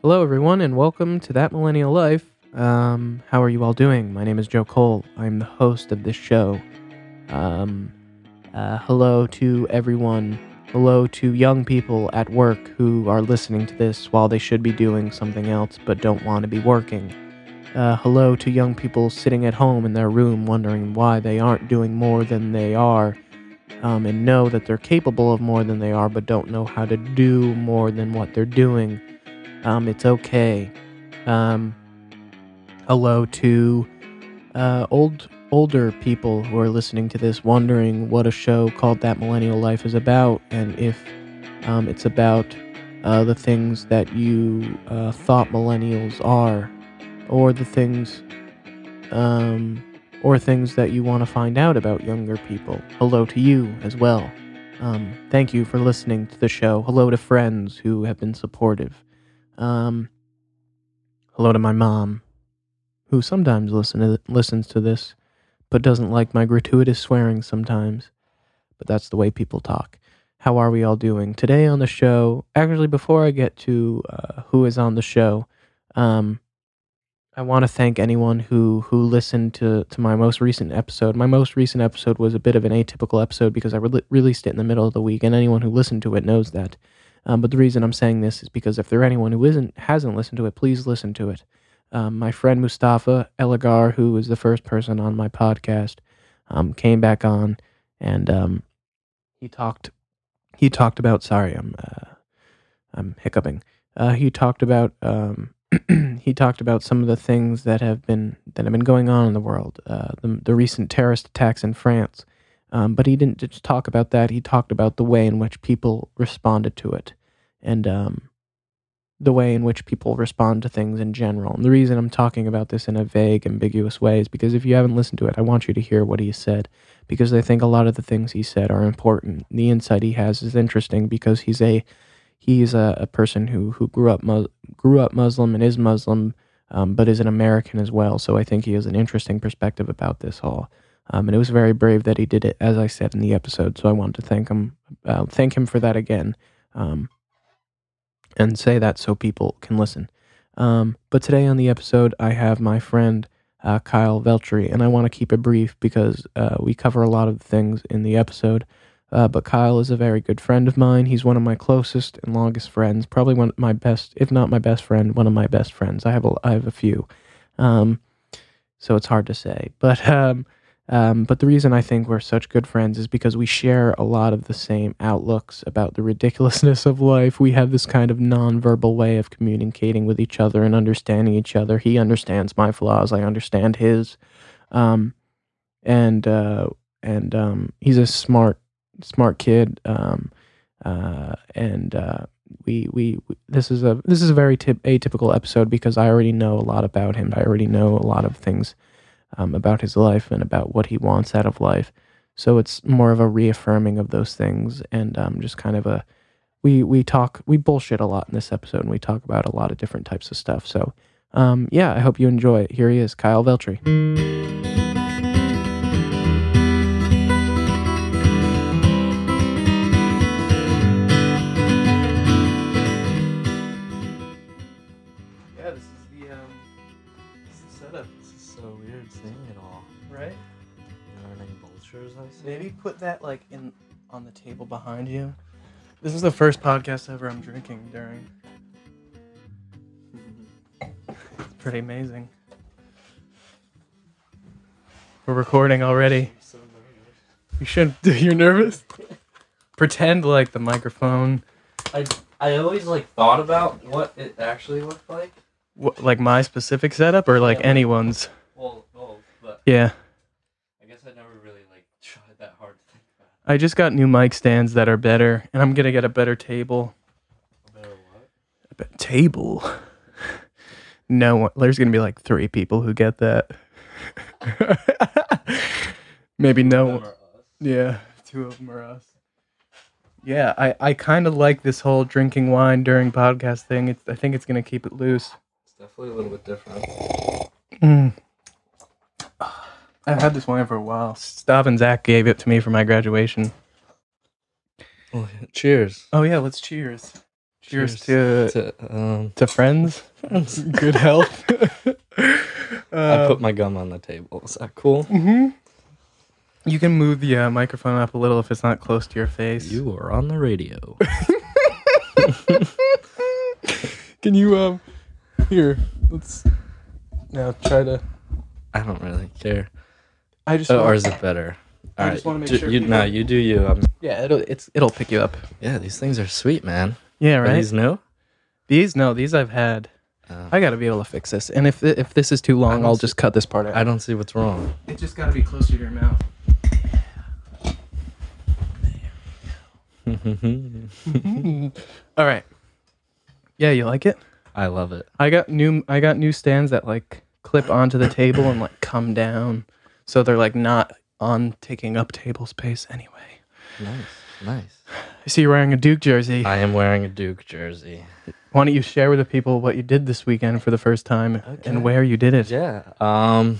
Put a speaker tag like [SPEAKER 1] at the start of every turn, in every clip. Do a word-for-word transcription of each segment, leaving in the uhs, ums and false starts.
[SPEAKER 1] Hello, everyone, and welcome to That Millennial Life. Um, how are you all doing? My name is Joe Cole. I'm the host of this show. Um, uh, hello to everyone. Hello to young people at work who are listening to this while they should be doing something else but don't want to be working. Uh, hello to young people sitting at home in their room wondering why they aren't doing more than they are, um, and know that they're capable of more than they are but don't know how to do more than what they're doing. Um, it's okay. Um, hello to uh, old older people who are listening to this wondering what a show called That Millennial Life is about, and if um, it's about uh, the things that you uh, thought millennials are, or the things um, or things that you want to find out about younger people. Hello to you as well. Um, thank you for listening to the show. Hello to friends who have been supportive. Um, hello to my mom, who sometimes listen to, listens to this, but doesn't like my gratuitous swearing sometimes. But that's the way people talk. How are we all doing? Today on the show, actually, before I get to uh, who is on the show, um, I want to thank anyone who who listened to, to my most recent episode. My most recent episode was a bit of an atypical episode because I re- released it in the middle of the week, and anyone who listened to it knows that. Um, but the reason I'm saying this is because if there anyone who isn't hasn't listened to it, please listen to it. Um, my friend Mustafa Elagar, who was the first person on my podcast, um, came back on, and um, he talked. He talked about. Sorry, I'm uh, I'm hiccuping. Uh, he talked about. Um, he talked about some of the things that have been that have been going on in the world. Uh, the the recent terrorist attacks in France. Um, but he didn't just talk about that. He talked about the way in which people responded to it, and um, the way in which people respond to things in general. And the reason I'm talking about this in a vague, ambiguous way is because if you haven't listened to it, I want you to hear what he said, because I think a lot of the things he said are important. The insight he has is interesting because he's a he's a, a person who who grew up Mus- grew up Muslim and is Muslim, um, but is an American as well. So I think he has an interesting perspective about this all. Um, and it was very brave that he did it, as I said in the episode. So I want to thank him, uh, thank him for that again, um, and say that so people can listen. Um, but today on the episode, I have my friend uh, Kyle Veltri, and I want to keep it brief because uh, we cover a lot of things in the episode. Uh, but Kyle is a very good friend of mine. He's one of my closest and longest friends, probably one of my best, if not my best friend, one of my best friends. I have a, I have a few, um, so it's hard to say, but. Um, Um, but the reason I think we're such good friends is because we share a lot of the same outlooks about the ridiculousness of life. We have this kind of nonverbal way of communicating with each other and understanding each other. He understands my flaws. I understand his. Um, and uh, and um, he's a smart, smart kid. Um, uh, and uh, we, we we this is a this is a very tip, atypical episode because I already know a lot about him. I already know a lot of things. Um, about his life and about what he wants out of life. So it's more of a reaffirming of those things, and um, just kind of a, we we talk, we bullshit a lot in this episode, and we talk about a lot of different types of stuff. So um, yeah, I hope you enjoy it. Here he is, Kyle Veltri. Yeah, this is the, um, this is the setup.
[SPEAKER 2] So weird seeing it all.
[SPEAKER 1] Right?
[SPEAKER 2] There aren't any vultures, I see.
[SPEAKER 1] Maybe put that like in on the table behind you. This is the first podcast ever I'm drinking during. It's pretty amazing. We're recording already.
[SPEAKER 2] I'm so nervous.
[SPEAKER 1] You shouldn't. You're nervous? Pretend like the microphone.
[SPEAKER 2] I, I always like thought about what it actually looked like.
[SPEAKER 1] What, like my specific setup or like
[SPEAKER 2] Yeah.
[SPEAKER 1] anyone's?
[SPEAKER 2] Well, both, but
[SPEAKER 1] Yeah.
[SPEAKER 2] I guess I never really like tried that hard to think about
[SPEAKER 1] I just got new mic stands that are better, and I'm gonna get a better table.
[SPEAKER 2] it. Better what?
[SPEAKER 1] A be- table. No one. There's gonna be like three people who get that. Maybe no one.
[SPEAKER 2] Them or us.
[SPEAKER 1] Yeah, two of them are us. Yeah, I, I kind of like this whole drinking wine during podcast thing. It's I think it's gonna keep it loose.
[SPEAKER 2] It's definitely a little bit different.
[SPEAKER 1] Mm. I've had this wine for a while. Stav and Zach gave it to me for my graduation.
[SPEAKER 2] Oh, yeah. Cheers.
[SPEAKER 1] Oh yeah, let's cheers. Cheers, to,
[SPEAKER 2] to um.
[SPEAKER 1] to friends. Good health.
[SPEAKER 2] I put my gum on the table. Is that cool?
[SPEAKER 1] Mm-hmm. You can move the uh, microphone up a little if it's not close to your face.
[SPEAKER 2] You are on the radio.
[SPEAKER 1] Can you um here, let's now try to
[SPEAKER 2] I don't really care.
[SPEAKER 1] I just
[SPEAKER 2] Oh,
[SPEAKER 1] want,
[SPEAKER 2] or is it better?
[SPEAKER 1] I
[SPEAKER 2] All
[SPEAKER 1] just
[SPEAKER 2] right,
[SPEAKER 1] wanna make
[SPEAKER 2] do-
[SPEAKER 1] sure
[SPEAKER 2] You,
[SPEAKER 1] people-
[SPEAKER 2] no, you do you. Um,
[SPEAKER 1] Yeah, it'll it's it'll pick you up.
[SPEAKER 2] yeah, these things are sweet, man.
[SPEAKER 1] Yeah,
[SPEAKER 2] Are
[SPEAKER 1] right?
[SPEAKER 2] these new?
[SPEAKER 1] These no, these I've had.
[SPEAKER 2] Uh,
[SPEAKER 1] I got to be able to fix this. And if if this is too
[SPEAKER 2] I
[SPEAKER 1] long,
[SPEAKER 2] don't
[SPEAKER 1] I'll
[SPEAKER 2] see-
[SPEAKER 1] just cut this part out.
[SPEAKER 2] I don't see what's wrong.
[SPEAKER 1] It just got to be closer to your mouth. All right. Yeah, you like it?
[SPEAKER 2] I love it.
[SPEAKER 1] I got new I got new stands that like clip onto the table and like come down, so they're like not on taking up table space anyway.
[SPEAKER 2] Nice, nice.
[SPEAKER 1] I see you're wearing a Duke jersey.
[SPEAKER 2] I am wearing a Duke jersey.
[SPEAKER 1] Why don't you share with the people what you did this weekend for the first time
[SPEAKER 2] Okay.
[SPEAKER 1] and where you did it?
[SPEAKER 2] Yeah. Um.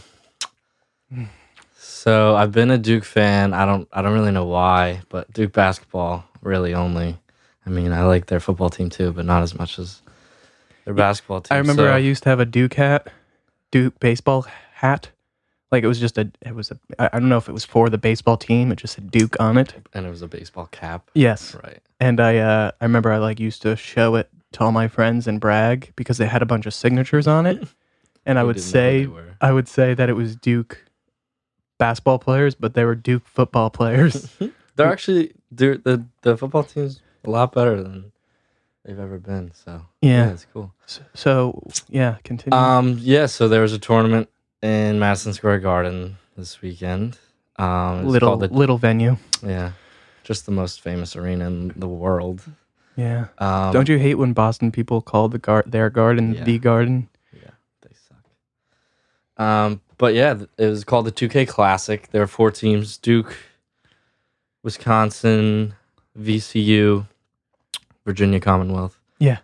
[SPEAKER 2] So I've been a Duke fan. I don't. I don't really know why, but Duke basketball really only. I mean, I like their football team too, but not as much as their basketball team.
[SPEAKER 1] I remember
[SPEAKER 2] so-
[SPEAKER 1] I used to have a Duke hat, Duke baseball hat. Like it was just a, it was a, I I don't know if it was for the baseball team. It just said Duke on it.
[SPEAKER 2] and it was a baseball cap.
[SPEAKER 1] Yes.
[SPEAKER 2] Right.
[SPEAKER 1] And I, uh, I remember I like used to show it to all my friends and brag because they had a bunch of signatures on it. And I
[SPEAKER 2] Who
[SPEAKER 1] would
[SPEAKER 2] didn't know
[SPEAKER 1] say,
[SPEAKER 2] they were.
[SPEAKER 1] I would say that it was Duke basketball players, but they were Duke football players.
[SPEAKER 2] They're actually they're, the the football team's a lot better than they've ever been. So
[SPEAKER 1] Yeah.
[SPEAKER 2] it's cool.
[SPEAKER 1] So, so yeah, continue.
[SPEAKER 2] Um, yeah. So there was a tournament in Madison Square Garden this weekend. Um, it's
[SPEAKER 1] little
[SPEAKER 2] called the,
[SPEAKER 1] little venue.
[SPEAKER 2] yeah, just the most famous arena in the world.
[SPEAKER 1] Yeah.
[SPEAKER 2] Um,
[SPEAKER 1] Don't you hate when Boston people call the gar- their garden
[SPEAKER 2] Yeah.
[SPEAKER 1] the garden?
[SPEAKER 2] Yeah, they suck. Um, but yeah, th- it was called the two K Classic. There were four teams: Duke, Wisconsin, V C U, Virginia Commonwealth,
[SPEAKER 1] Yeah.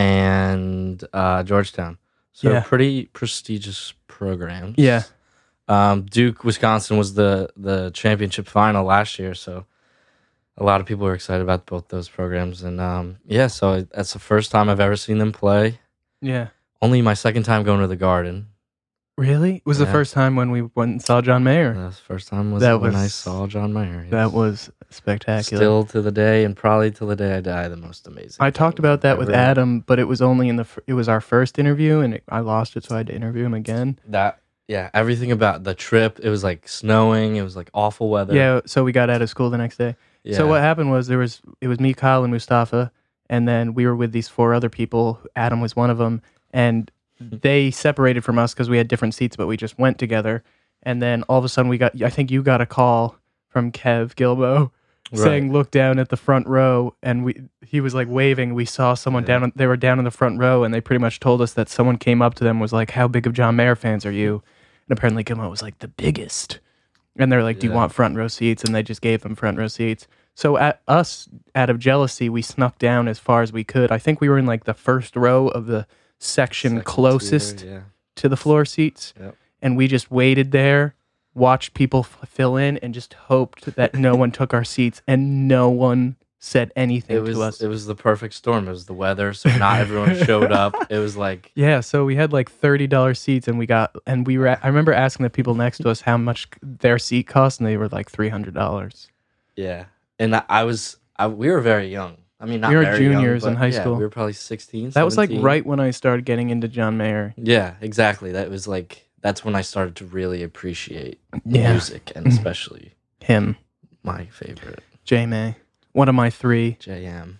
[SPEAKER 2] and uh, Georgetown. So
[SPEAKER 1] Yeah.
[SPEAKER 2] pretty prestigious programs.
[SPEAKER 1] Yeah.
[SPEAKER 2] Um, Duke, Wisconsin was the the championship final last year, so a lot of people were excited about both those programs. And um, yeah, so that's the first time I've ever seen them play.
[SPEAKER 1] Yeah.
[SPEAKER 2] Only my second time going to the Garden.
[SPEAKER 1] Really? It was the
[SPEAKER 2] Yeah.
[SPEAKER 1] first time when we went and saw John Mayer.
[SPEAKER 2] That's the first time was
[SPEAKER 1] That
[SPEAKER 2] when I
[SPEAKER 1] was-
[SPEAKER 2] saw John Mayer.
[SPEAKER 1] That
[SPEAKER 2] yes.
[SPEAKER 1] was spectacular.
[SPEAKER 2] Still to the day, and probably till the day I die, the most amazing.
[SPEAKER 1] I talked
[SPEAKER 2] thing
[SPEAKER 1] about that with
[SPEAKER 2] ever.
[SPEAKER 1] Adam, but it was only in the fir- it was our first interview, and it, I lost it, so I had to interview him again.
[SPEAKER 2] That yeah, everything about the trip. It was like snowing. It was like awful weather.
[SPEAKER 1] Yeah, so we got out of school the next day.
[SPEAKER 2] yeah.
[SPEAKER 1] So what happened was there was it was me, Kyle, and Mustafa, and then we were with these four other people. Adam was one of them, and they separated from us because we had different seats, but we just went together. And then all of a sudden, we got I think you got a call from Kev Gilbo
[SPEAKER 2] Right.
[SPEAKER 1] saying, "Look down at the front row," and we he was like waving. We saw someone
[SPEAKER 2] Yeah.
[SPEAKER 1] down. They were down in the front row, and they pretty much told us that someone came up to them was like, "How big of John Mayer fans are you?" And apparently, Gilmo was like the biggest. And they're like, "Do you
[SPEAKER 2] Yeah.
[SPEAKER 1] want front row seats?" And they just gave them front row seats. So at us, out of jealousy, we snuck down as far as we could. I think we were in like the first row of the section
[SPEAKER 2] Second
[SPEAKER 1] closest
[SPEAKER 2] tier, yeah.
[SPEAKER 1] to the floor seats,
[SPEAKER 2] Yep.
[SPEAKER 1] and we just waited there, watched people f- fill in, and just hoped that no one took our seats, and no one said anything
[SPEAKER 2] It was
[SPEAKER 1] to us.
[SPEAKER 2] it was the perfect storm. It was the weather, so not everyone showed up. It was like
[SPEAKER 1] Yeah, so we had like thirty dollars seats, and we got, and we were. I remember asking the people next to us how much their seat cost, and they were like three hundred dollars.
[SPEAKER 2] yeah, and I, I was I, we were very young. I mean, not
[SPEAKER 1] We were
[SPEAKER 2] very young,
[SPEAKER 1] juniors in
[SPEAKER 2] but
[SPEAKER 1] high
[SPEAKER 2] yeah,
[SPEAKER 1] school.
[SPEAKER 2] We were probably sixteen.
[SPEAKER 1] That was like
[SPEAKER 2] seventeen.
[SPEAKER 1] right when I started getting into John Mayer.
[SPEAKER 2] Yeah, exactly. That was like that's when I started to really appreciate
[SPEAKER 1] Yeah.
[SPEAKER 2] music, and especially
[SPEAKER 1] Him,
[SPEAKER 2] my favorite
[SPEAKER 1] J May, one of my three.
[SPEAKER 2] J M.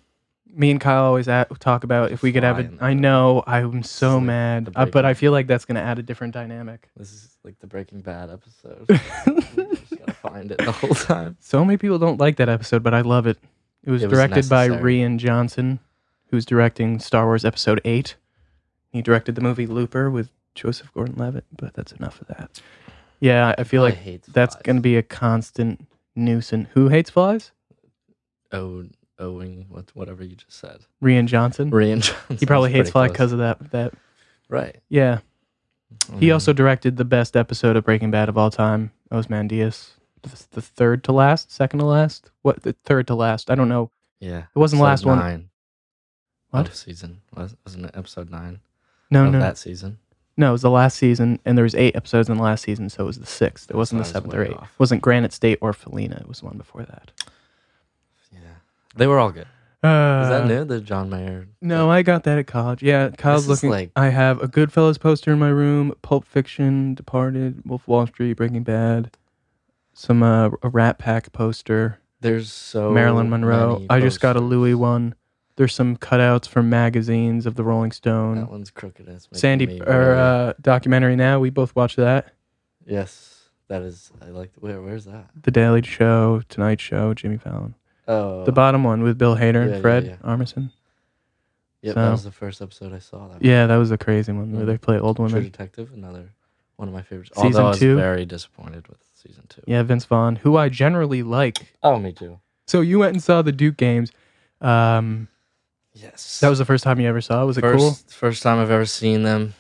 [SPEAKER 1] Me and Kyle always at, talk about if we could have
[SPEAKER 2] Fly
[SPEAKER 1] it.
[SPEAKER 2] in the
[SPEAKER 1] I
[SPEAKER 2] room.
[SPEAKER 1] know I'm so
[SPEAKER 2] like
[SPEAKER 1] mad,
[SPEAKER 2] the
[SPEAKER 1] uh, but I
[SPEAKER 2] breaking-
[SPEAKER 1] feel like that's gonna add a different dynamic.
[SPEAKER 2] This is like the Breaking Bad episode. We just gotta find it the whole time.
[SPEAKER 1] So many people don't like that episode, but I love it. It was
[SPEAKER 2] It was
[SPEAKER 1] directed by
[SPEAKER 2] necessary.
[SPEAKER 1] Rian Johnson, who's directing Star Wars Episode eight. He directed the movie Looper with Joseph Gordon-Levitt, but that's enough of that. Yeah, I feel
[SPEAKER 2] I
[SPEAKER 1] like
[SPEAKER 2] hate
[SPEAKER 1] that's
[SPEAKER 2] flies.
[SPEAKER 1] going to be a constant nuisance. Who hates flies?
[SPEAKER 2] Oh, owing what whatever you just said.
[SPEAKER 1] Rian Johnson.
[SPEAKER 2] Rian Johnson.
[SPEAKER 1] He probably hates flies
[SPEAKER 2] close.
[SPEAKER 1] because of that. That
[SPEAKER 2] Right.
[SPEAKER 1] yeah. He
[SPEAKER 2] Um,
[SPEAKER 1] also directed the best episode of Breaking Bad of all time, Ozymandias. The, the third to last, second to last, what? The third to last. I don't know.
[SPEAKER 2] yeah.
[SPEAKER 1] It wasn't the last
[SPEAKER 2] Episode
[SPEAKER 1] one.
[SPEAKER 2] nine.
[SPEAKER 1] What?
[SPEAKER 2] of season. Was- Wasn't it episode nine
[SPEAKER 1] No,
[SPEAKER 2] of
[SPEAKER 1] no,
[SPEAKER 2] that season?
[SPEAKER 1] no. It was the last season, and there was eight episodes in the last season, so it was the sixth. It
[SPEAKER 2] Oh,
[SPEAKER 1] wasn't
[SPEAKER 2] so
[SPEAKER 1] the
[SPEAKER 2] I was
[SPEAKER 1] seventh or
[SPEAKER 2] way
[SPEAKER 1] eighth.
[SPEAKER 2] off.
[SPEAKER 1] It wasn't Granite State or Felina. It was the one before that.
[SPEAKER 2] Yeah, they were all good.
[SPEAKER 1] Uh,
[SPEAKER 2] Is that new? The John Mayer?
[SPEAKER 1] No, I got that at college. Yeah, Kyle's
[SPEAKER 2] This is
[SPEAKER 1] looking.
[SPEAKER 2] like-
[SPEAKER 1] I have a Goodfellas poster in my room, Pulp Fiction, Departed, Wolf of Wall Street, Breaking Bad, some uh, a Rat Pack poster,
[SPEAKER 2] There's so
[SPEAKER 1] Marilyn Monroe.
[SPEAKER 2] many
[SPEAKER 1] I just got a
[SPEAKER 2] posters.
[SPEAKER 1] Louis one. There's some cutouts from magazines of the Rolling Stone.
[SPEAKER 2] That one's crooked. It's making
[SPEAKER 1] Sandy
[SPEAKER 2] me
[SPEAKER 1] or
[SPEAKER 2] very-
[SPEAKER 1] uh, documentary now. We both watched that.
[SPEAKER 2] Yes, that is. I like. Where? Where's that?
[SPEAKER 1] The Daily Show, Tonight Show, Jimmy Fallon.
[SPEAKER 2] Oh,
[SPEAKER 1] The bottom one with Bill Hader
[SPEAKER 2] Yeah,
[SPEAKER 1] and
[SPEAKER 2] yeah,
[SPEAKER 1] Fred
[SPEAKER 2] yeah.
[SPEAKER 1] Armisen.
[SPEAKER 2] Yep,
[SPEAKER 1] so-
[SPEAKER 2] that was the first episode I saw. That
[SPEAKER 1] Yeah, that was a crazy one where
[SPEAKER 2] Mm.
[SPEAKER 1] they play old
[SPEAKER 2] True
[SPEAKER 1] women.
[SPEAKER 2] Detective, another one of my favorites.
[SPEAKER 1] Season
[SPEAKER 2] Although I was
[SPEAKER 1] two?
[SPEAKER 2] very disappointed with season two.
[SPEAKER 1] Yeah, Vince Vaughn, who I generally like.
[SPEAKER 2] Oh, me too.
[SPEAKER 1] So you went and saw the Duke games. Um,
[SPEAKER 2] Yes,
[SPEAKER 1] that was the first time you ever saw it. Was it
[SPEAKER 2] first
[SPEAKER 1] cool?
[SPEAKER 2] first time I've ever seen them.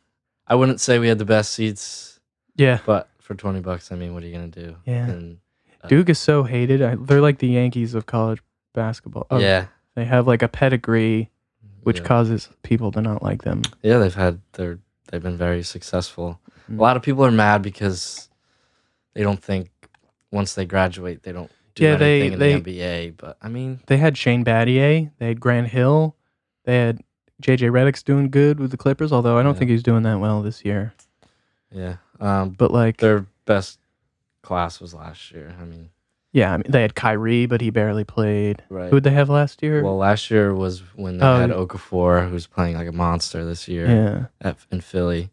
[SPEAKER 2] I wouldn't say we had the best seats,
[SPEAKER 1] Yeah.
[SPEAKER 2] but for twenty bucks, I mean, what are you gonna do?
[SPEAKER 1] Yeah.
[SPEAKER 2] And, uh,
[SPEAKER 1] Duke is so hated. I, they're like the Yankees of college basketball. Oh,
[SPEAKER 2] yeah,
[SPEAKER 1] They have like a pedigree, which
[SPEAKER 2] yeah.
[SPEAKER 1] causes people to not like them.
[SPEAKER 2] yeah, they've had their they've been very successful.
[SPEAKER 1] Mm.
[SPEAKER 2] A lot of people are mad because they don't think once they graduate they don't do
[SPEAKER 1] Yeah, they-
[SPEAKER 2] anything in
[SPEAKER 1] they-
[SPEAKER 2] the N B A. But I mean,
[SPEAKER 1] They had Shane Battier. They had Grant Hill. They had J J Redick's doing good with the Clippers, although I don't
[SPEAKER 2] Yeah.
[SPEAKER 1] think he's doing that well this year.
[SPEAKER 2] yeah, um,
[SPEAKER 1] But like,
[SPEAKER 2] their best class was last year. I mean,
[SPEAKER 1] yeah, I mean, they had Kyrie, but he barely played.
[SPEAKER 2] right.
[SPEAKER 1] Who'd they have last year?
[SPEAKER 2] Well, last year was when they
[SPEAKER 1] Oh,
[SPEAKER 2] had
[SPEAKER 1] yeah.
[SPEAKER 2] Okafor, who's playing like a monster this year
[SPEAKER 1] yeah,
[SPEAKER 2] at, in Philly.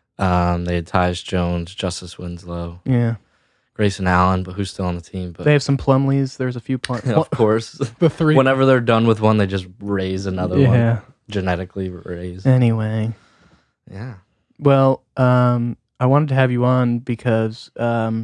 [SPEAKER 2] Um, they had Tyus Jones, Justice Winslow,
[SPEAKER 1] yeah.
[SPEAKER 2] Grayson Allen, but who's still on the team? But
[SPEAKER 1] They have some Plumleys. There's a few Plum.
[SPEAKER 2] of course,
[SPEAKER 1] the three.
[SPEAKER 2] whenever they're done with one, they just raise another one,
[SPEAKER 1] yeah.
[SPEAKER 2] genetically raised.
[SPEAKER 1] Anyway,
[SPEAKER 2] Yeah.
[SPEAKER 1] well, um, I wanted to have you on because um,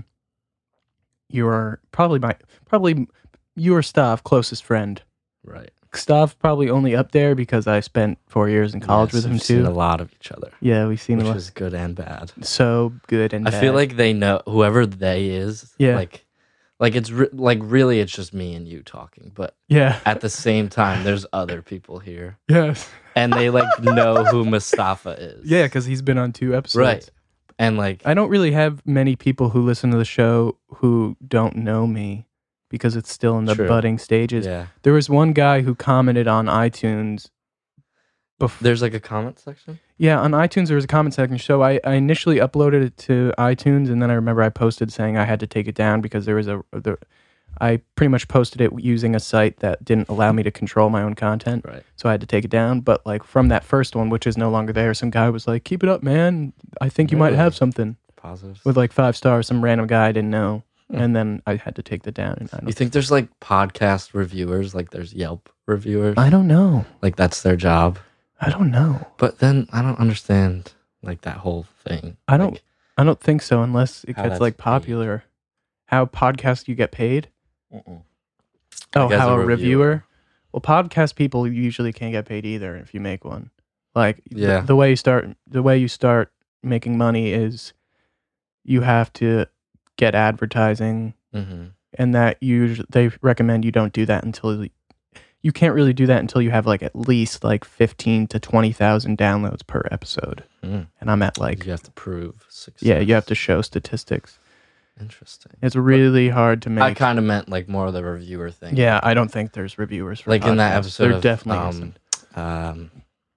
[SPEAKER 1] you are probably my probably you are Stav closest friend.
[SPEAKER 2] Right.
[SPEAKER 1] Stav probably only up there because I spent four years in college
[SPEAKER 2] Yes,
[SPEAKER 1] with him
[SPEAKER 2] we've seen
[SPEAKER 1] too.
[SPEAKER 2] a lot of each other,
[SPEAKER 1] Yeah, we've seen
[SPEAKER 2] which
[SPEAKER 1] a lot.
[SPEAKER 2] is good and bad.
[SPEAKER 1] So good and
[SPEAKER 2] I
[SPEAKER 1] bad.
[SPEAKER 2] feel like they know whoever they is.
[SPEAKER 1] Yeah.
[SPEAKER 2] Like, like it's re- like really, it's just me and you talking. But
[SPEAKER 1] yeah,
[SPEAKER 2] at the same time, there's other people here,
[SPEAKER 1] yes,
[SPEAKER 2] and they like know who Mustafa is.
[SPEAKER 1] yeah, because he's been on two episodes.
[SPEAKER 2] Right. And like,
[SPEAKER 1] I don't really have many people who listen to the show who don't know me because it's still in the
[SPEAKER 2] True.
[SPEAKER 1] budding stages.
[SPEAKER 2] yeah,
[SPEAKER 1] There was one guy who commented on iTunes. Bef-
[SPEAKER 2] there's like a comment section.
[SPEAKER 1] yeah, on iTunes there was a comment section. So I, I initially uploaded it to iTunes, and then I remember I posted saying I had to take it down because there was a. The, I pretty much posted it using a site that didn't allow me to control my own content,
[SPEAKER 2] Right.
[SPEAKER 1] so I had to take it down. But like from that first one, which is no longer there, some guy was like, "Keep it up, man. I think you might
[SPEAKER 2] Really?
[SPEAKER 1] have something."
[SPEAKER 2] Positives.
[SPEAKER 1] With like five stars, some random guy I didn't know,
[SPEAKER 2] Hmm.
[SPEAKER 1] and then I had to take that down. And I
[SPEAKER 2] You
[SPEAKER 1] don't,
[SPEAKER 2] think there's like podcast reviewers, like there's Yelp reviewers,
[SPEAKER 1] I don't know.
[SPEAKER 2] like that's their job.
[SPEAKER 1] I don't know.
[SPEAKER 2] But then I don't understand like that whole thing.
[SPEAKER 1] I don't-
[SPEAKER 2] Like,
[SPEAKER 1] I don't think so unless it
[SPEAKER 2] How
[SPEAKER 1] gets
[SPEAKER 2] that's
[SPEAKER 1] like
[SPEAKER 2] paid.
[SPEAKER 1] popular. How podcast you get paid?
[SPEAKER 2] mm-mm.
[SPEAKER 1] Oh,
[SPEAKER 2] Like, as
[SPEAKER 1] how
[SPEAKER 2] a
[SPEAKER 1] a reviewer?
[SPEAKER 2] reviewer.
[SPEAKER 1] Well, podcast people usually can't get paid either if you make one. Like th-
[SPEAKER 2] Yeah.
[SPEAKER 1] the way you start, the way you start making money is you have to get advertising,
[SPEAKER 2] Mhm.
[SPEAKER 1] and that you they recommend you don't do that until you can't really do that until you have like at least like fifteen to twenty thousand downloads per episode,
[SPEAKER 2] Mm.
[SPEAKER 1] and I'm at like
[SPEAKER 2] You have to prove success.
[SPEAKER 1] yeah, you have to show statistics.
[SPEAKER 2] Interesting.
[SPEAKER 1] It's really hard to make.
[SPEAKER 2] I kind of meant like more of the reviewer thing.
[SPEAKER 1] Yeah, I don't think there's reviewers for
[SPEAKER 2] Like in that
[SPEAKER 1] podcasts.
[SPEAKER 2] episode
[SPEAKER 1] There
[SPEAKER 2] of
[SPEAKER 1] definitely
[SPEAKER 2] um,
[SPEAKER 1] isn't.
[SPEAKER 2] um,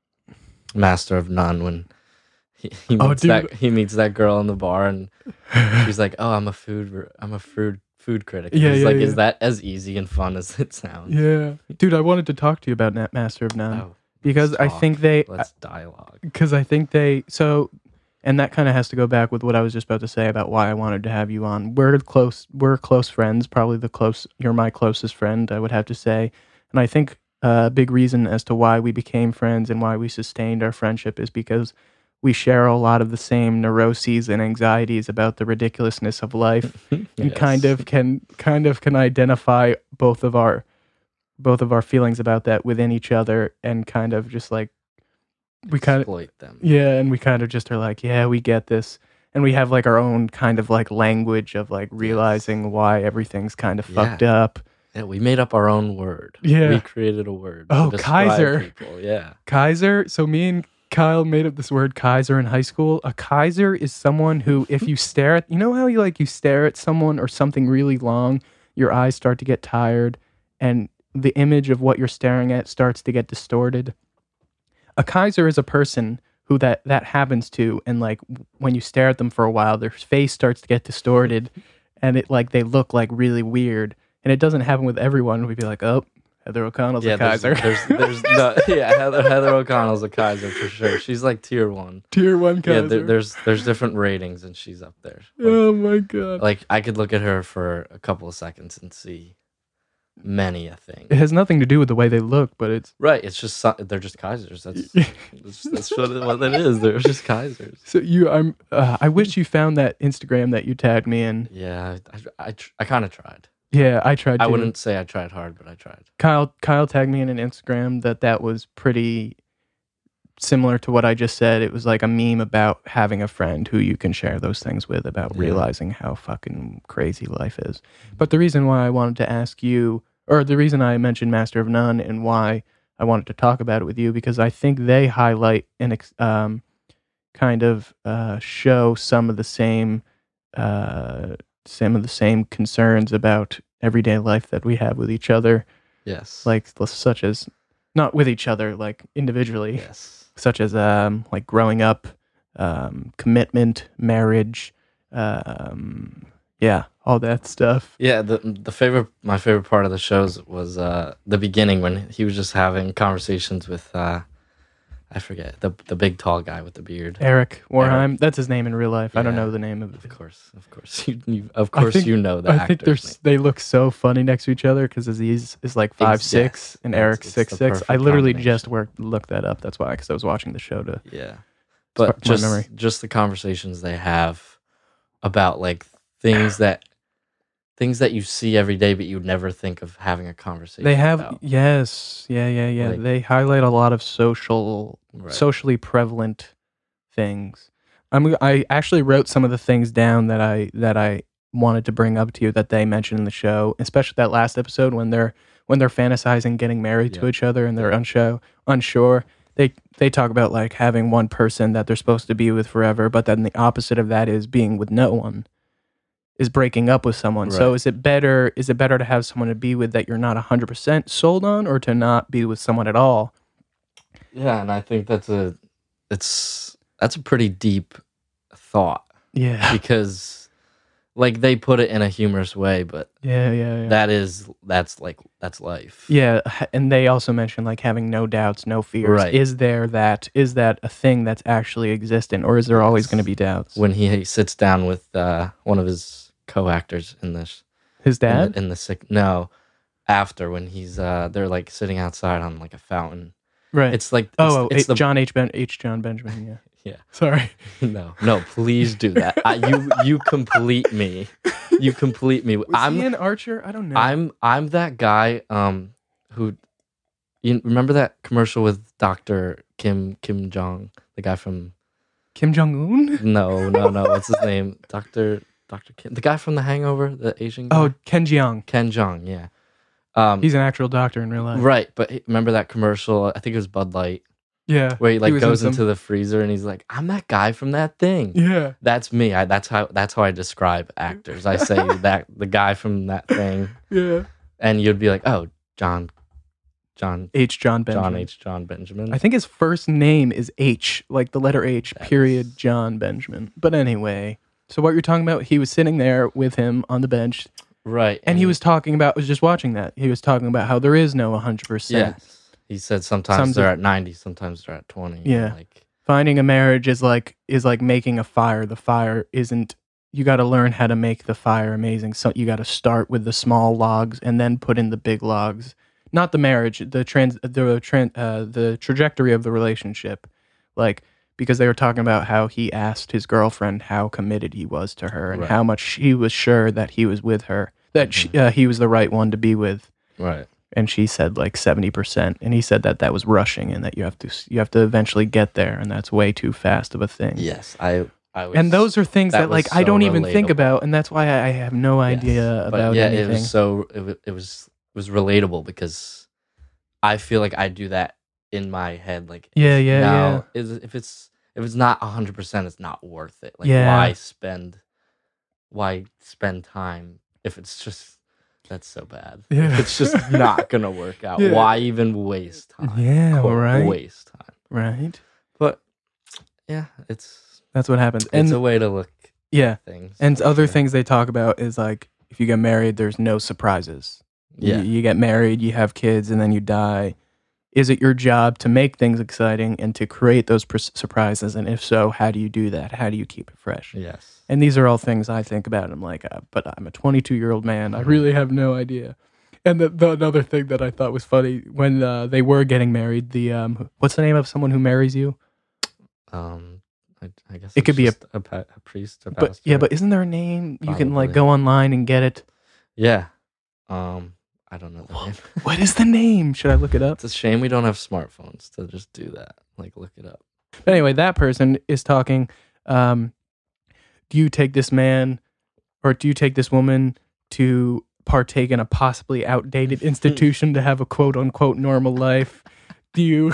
[SPEAKER 2] Master of None when he, he
[SPEAKER 1] Oh,
[SPEAKER 2] meets
[SPEAKER 1] dude.
[SPEAKER 2] that he meets that girl in the bar and she's like, "Oh, I'm a food re- I'm a food food critic." And
[SPEAKER 1] Yeah,
[SPEAKER 2] he's
[SPEAKER 1] yeah,
[SPEAKER 2] like,
[SPEAKER 1] yeah.
[SPEAKER 2] "Is that as easy and fun as it sounds?"
[SPEAKER 1] Yeah, dude, I wanted to talk to you about Net Master of None
[SPEAKER 2] Oh,
[SPEAKER 1] because
[SPEAKER 2] let's
[SPEAKER 1] I
[SPEAKER 2] talk.
[SPEAKER 1] think they
[SPEAKER 2] Let's dialogue.
[SPEAKER 1] because I think they so, and that kind of has to go back with what I was just about to say about why I wanted to have you on. We're close, we're close friends, probably the close. You're my closest friend, I would have to say, and I think a big reason as to why we became friends and why we sustained our friendship is because we share a lot of the same neuroses and anxieties about the ridiculousness of life, and
[SPEAKER 2] Yes.
[SPEAKER 1] kind of can kind of can identify both of our both of our feelings about that within each other, and kind of just like we kind of
[SPEAKER 2] exploit them.
[SPEAKER 1] yeah, and we kind of just are like, yeah, we get this. And we have like our own kind of like language of like realizing why everything's kind of fucked
[SPEAKER 2] Yeah.
[SPEAKER 1] up.
[SPEAKER 2] Yeah, we made up our own word.
[SPEAKER 1] Yeah.
[SPEAKER 2] We created a word.
[SPEAKER 1] Oh,
[SPEAKER 2] to describe
[SPEAKER 1] Kaiser.
[SPEAKER 2] People. Yeah.
[SPEAKER 1] Kaiser. So me and Kyle made up this word Kaiser in high school. A Kaiser is someone who, if you stare at, you know how you like you stare at someone or something really long, your eyes start to get tired, and the image of what you're staring at starts to get distorted. A Kaiser is a person who that that happens to, and like when you stare at them for a while, their face starts to get distorted, and it like they look like really weird. And it doesn't happen with everyone. We'd be like, oh, Heather O'Connell's
[SPEAKER 2] Yeah,
[SPEAKER 1] a
[SPEAKER 2] there's,
[SPEAKER 1] Kaiser.
[SPEAKER 2] there's, there's no, yeah, Heather, Heather O'Connell's a Kaiser for sure. She's like tier one.
[SPEAKER 1] Tier one Kaiser.
[SPEAKER 2] Yeah, there, there's there's different ratings, and she's up there. Like,
[SPEAKER 1] oh my god!
[SPEAKER 2] like I could look at her for a couple of seconds and see many a thing.
[SPEAKER 1] It has nothing to do with the way they look, but it's
[SPEAKER 2] Right. It's just so- they're just Kaisers. That's that's, that's what, it, what it is. They're just Kaisers.
[SPEAKER 1] so you. I'm. Uh, I wish you found that Instagram that you tagged me in.
[SPEAKER 2] Yeah, I I, I, tr- I kind of tried.
[SPEAKER 1] Yeah, I tried. To.
[SPEAKER 2] I wouldn't say I tried hard, but I tried.
[SPEAKER 1] Kyle Kyle tagged me in an Instagram that that was pretty similar to what I just said. It was like a meme about having a friend who you can share those things with, about
[SPEAKER 2] Yeah.
[SPEAKER 1] realizing how fucking crazy life is. But the reason why I wanted to ask you, or the reason I mentioned Master of None and why I wanted to talk about it with you, because I think they highlight and ex- um, kind of uh, show some of the same uh, some of the same concerns about everyday life that we have with each other,
[SPEAKER 2] Yes.
[SPEAKER 1] like such as not with each other, like individually,
[SPEAKER 2] yes.
[SPEAKER 1] such as um, like growing up, um, commitment, marriage, um, yeah, all that stuff.
[SPEAKER 2] Yeah, the the favorite my favorite part of the shows was uh, the beginning when he was just having conversations with uh, I forget the the big tall guy with the beard.
[SPEAKER 1] Eric Warheim, that's his name in real life. I don't
[SPEAKER 2] Yeah.
[SPEAKER 1] know the name of it.
[SPEAKER 2] Of course, of course, you, you of course
[SPEAKER 1] think-
[SPEAKER 2] you know the
[SPEAKER 1] I think they're,
[SPEAKER 2] actor's
[SPEAKER 1] s- they look so funny next to each other because Aziz is like five
[SPEAKER 2] Ex-
[SPEAKER 1] six
[SPEAKER 2] yes,
[SPEAKER 1] and
[SPEAKER 2] that's-
[SPEAKER 1] Eric's
[SPEAKER 2] it's
[SPEAKER 1] six
[SPEAKER 2] the
[SPEAKER 1] six. I
[SPEAKER 2] perfect
[SPEAKER 1] literally
[SPEAKER 2] combination.
[SPEAKER 1] just worked looked that up. That's why, because I was watching the show to.
[SPEAKER 2] name. Yeah,
[SPEAKER 1] Spark
[SPEAKER 2] but
[SPEAKER 1] my
[SPEAKER 2] just
[SPEAKER 1] memory.
[SPEAKER 2] just the conversations they have about like things that things that you see every day, but you'd never think of having a conversation.
[SPEAKER 1] They have
[SPEAKER 2] about.
[SPEAKER 1] yes, yeah, yeah, yeah.
[SPEAKER 2] Like-
[SPEAKER 1] they highlight a lot of social,
[SPEAKER 2] Right.
[SPEAKER 1] socially prevalent things. I'm I actually wrote some of the things down that I that I wanted to bring up to you that they mentioned in the show, especially that last episode when they're when they're fantasizing getting married to
[SPEAKER 2] Yeah.
[SPEAKER 1] each other and they're unsure unsure. They they talk about like having one person that they're supposed to be with forever, but then the opposite of that is being with no one. Is breaking up with someone. So
[SPEAKER 2] Right.
[SPEAKER 1] is it better is it better to have someone to be with that you're not one hundred percent sold on, or to not be with someone at all?
[SPEAKER 2] Yeah, and I think that's a it's that's a pretty deep thought
[SPEAKER 1] Yeah.
[SPEAKER 2] because like they put it in a humorous way, but
[SPEAKER 1] Yeah, yeah, yeah.
[SPEAKER 2] that is that's like that's life.
[SPEAKER 1] Yeah, h- and they also mentioned like having no doubts, no fears.
[SPEAKER 2] Right.
[SPEAKER 1] Is there that is that a thing that's actually existent, or is there always
[SPEAKER 2] Yes.
[SPEAKER 1] going to be doubts?
[SPEAKER 2] When he sits down with uh, one of his co-actors in this
[SPEAKER 1] His
[SPEAKER 2] in
[SPEAKER 1] dad?
[SPEAKER 2] the, in the sick no after when he's uh they're like sitting outside on like a fountain.
[SPEAKER 1] Right.
[SPEAKER 2] It's like it's,
[SPEAKER 1] oh, oh,
[SPEAKER 2] it's
[SPEAKER 1] H-
[SPEAKER 2] the
[SPEAKER 1] John H. Ben- H. John Benjamin. Yeah.
[SPEAKER 2] Yeah.
[SPEAKER 1] Sorry.
[SPEAKER 2] no no please do that. I, you you complete me. You complete me.
[SPEAKER 1] Was
[SPEAKER 2] I'm
[SPEAKER 1] he an Archer? I don't know.
[SPEAKER 2] I'm I'm that guy um who you remember that commercial with Doctor Kim Kim Jong, the guy from
[SPEAKER 1] Kim Jong Un.
[SPEAKER 2] no no no what's his name Doctor Doctor Kim, the guy from The Hangover, the Asian guy?
[SPEAKER 1] Oh, Ken Jeong.
[SPEAKER 2] Ken Jong, yeah. Um,
[SPEAKER 1] He's an actual doctor in real life.
[SPEAKER 2] right, but he- remember that commercial? I think it was Bud Light,
[SPEAKER 1] Yeah.
[SPEAKER 2] where he like
[SPEAKER 1] was in
[SPEAKER 2] goes
[SPEAKER 1] some-
[SPEAKER 2] into the freezer and he's like, "I'm that guy from that thing."
[SPEAKER 1] Yeah.
[SPEAKER 2] That's me. I, that's how that's how I describe actors. I say that the guy from that thing,
[SPEAKER 1] Yeah.
[SPEAKER 2] and you'd be like, "Oh, John, John,
[SPEAKER 1] H. John Benjamin.
[SPEAKER 2] John H. John Benjamin."
[SPEAKER 1] I think his first name is H, like the letter H,
[SPEAKER 2] That's-
[SPEAKER 1] period, John Benjamin. But anyway, so what you're talking about, he was sitting there with him on the bench,
[SPEAKER 2] right,
[SPEAKER 1] and he was talking about, was just watching that. He was talking about how there is no one hundred percent.
[SPEAKER 2] yes. He said sometimes
[SPEAKER 1] Some
[SPEAKER 2] they're
[SPEAKER 1] do-
[SPEAKER 2] at ninety, sometimes they're at twenty.
[SPEAKER 1] Yeah.
[SPEAKER 2] like
[SPEAKER 1] Finding a marriage is like is like making a fire. The fire isn't, you got to learn how to make the fire amazing. So you got to start with the small logs and then put in the big logs. Not the marriage, the trans, the tran, uh, the trajectory of the relationship. Like, because they were talking about how he asked his girlfriend how committed he was to her and
[SPEAKER 2] Right.
[SPEAKER 1] how much she was sure that he was with her, that she, uh, he was the right one to be with.
[SPEAKER 2] right.
[SPEAKER 1] And she said like seventy percent, and he said that that was rushing and that you have to you have to eventually get there, and that's way too fast of a thing.
[SPEAKER 2] Yes, I. I was,
[SPEAKER 1] And those are things
[SPEAKER 2] that
[SPEAKER 1] that, like
[SPEAKER 2] was
[SPEAKER 1] I
[SPEAKER 2] so
[SPEAKER 1] don't even think
[SPEAKER 2] relatable.
[SPEAKER 1] about, and that's why I, I have no
[SPEAKER 2] Yes,
[SPEAKER 1] idea
[SPEAKER 2] but
[SPEAKER 1] about
[SPEAKER 2] yeah,
[SPEAKER 1] anything.
[SPEAKER 2] it was so it was, it was was relatable because I feel like I do that in my head. Like,
[SPEAKER 1] Yeah, yeah,
[SPEAKER 2] now is if it's if it's not a hundred percent, it's not worth it. Like,
[SPEAKER 1] Yeah.
[SPEAKER 2] why spend why spend time if it's just that's so bad.
[SPEAKER 1] Yeah.
[SPEAKER 2] If it's just not gonna work out.
[SPEAKER 1] Yeah.
[SPEAKER 2] Why even waste time?
[SPEAKER 1] Yeah,
[SPEAKER 2] Quote,
[SPEAKER 1] right.
[SPEAKER 2] Waste time.
[SPEAKER 1] Right.
[SPEAKER 2] But yeah, it's
[SPEAKER 1] That's what happens.
[SPEAKER 2] it's
[SPEAKER 1] And
[SPEAKER 2] a way to look
[SPEAKER 1] yeah,
[SPEAKER 2] at things.
[SPEAKER 1] and
[SPEAKER 2] for
[SPEAKER 1] other
[SPEAKER 2] sure.
[SPEAKER 1] things they talk about is like if you get married, there's no surprises. You-
[SPEAKER 2] Yeah.
[SPEAKER 1] you get married, you have kids, and then you die. Is it your job to make things exciting and to create those pr- surprises? And if so, how do you do that? How do you keep it fresh?
[SPEAKER 2] Yes.
[SPEAKER 1] And these are all things I think about. I'm like, uh, but I'm a twenty-two year old man. I really have no idea. And the, the another thing that I thought was funny when uh, they were getting married, the um, what's the name of someone who marries you?
[SPEAKER 2] Um, I, I guess
[SPEAKER 1] It
[SPEAKER 2] it's
[SPEAKER 1] could be a-
[SPEAKER 2] just a, pa- a priest, a
[SPEAKER 1] But
[SPEAKER 2] pastor.
[SPEAKER 1] yeah, but isn't there a name you can like
[SPEAKER 2] Probably.
[SPEAKER 1] go online and get it?
[SPEAKER 2] yeah. Um, I don't know the name.
[SPEAKER 1] What is the name? Should I look it up?
[SPEAKER 2] It's a shame we don't have smartphones to just do that. Like, look it up.
[SPEAKER 1] But anyway, that person is talking. Um, do you take this man or do you take this woman to partake in a possibly outdated institution to have a quote unquote normal life? Do you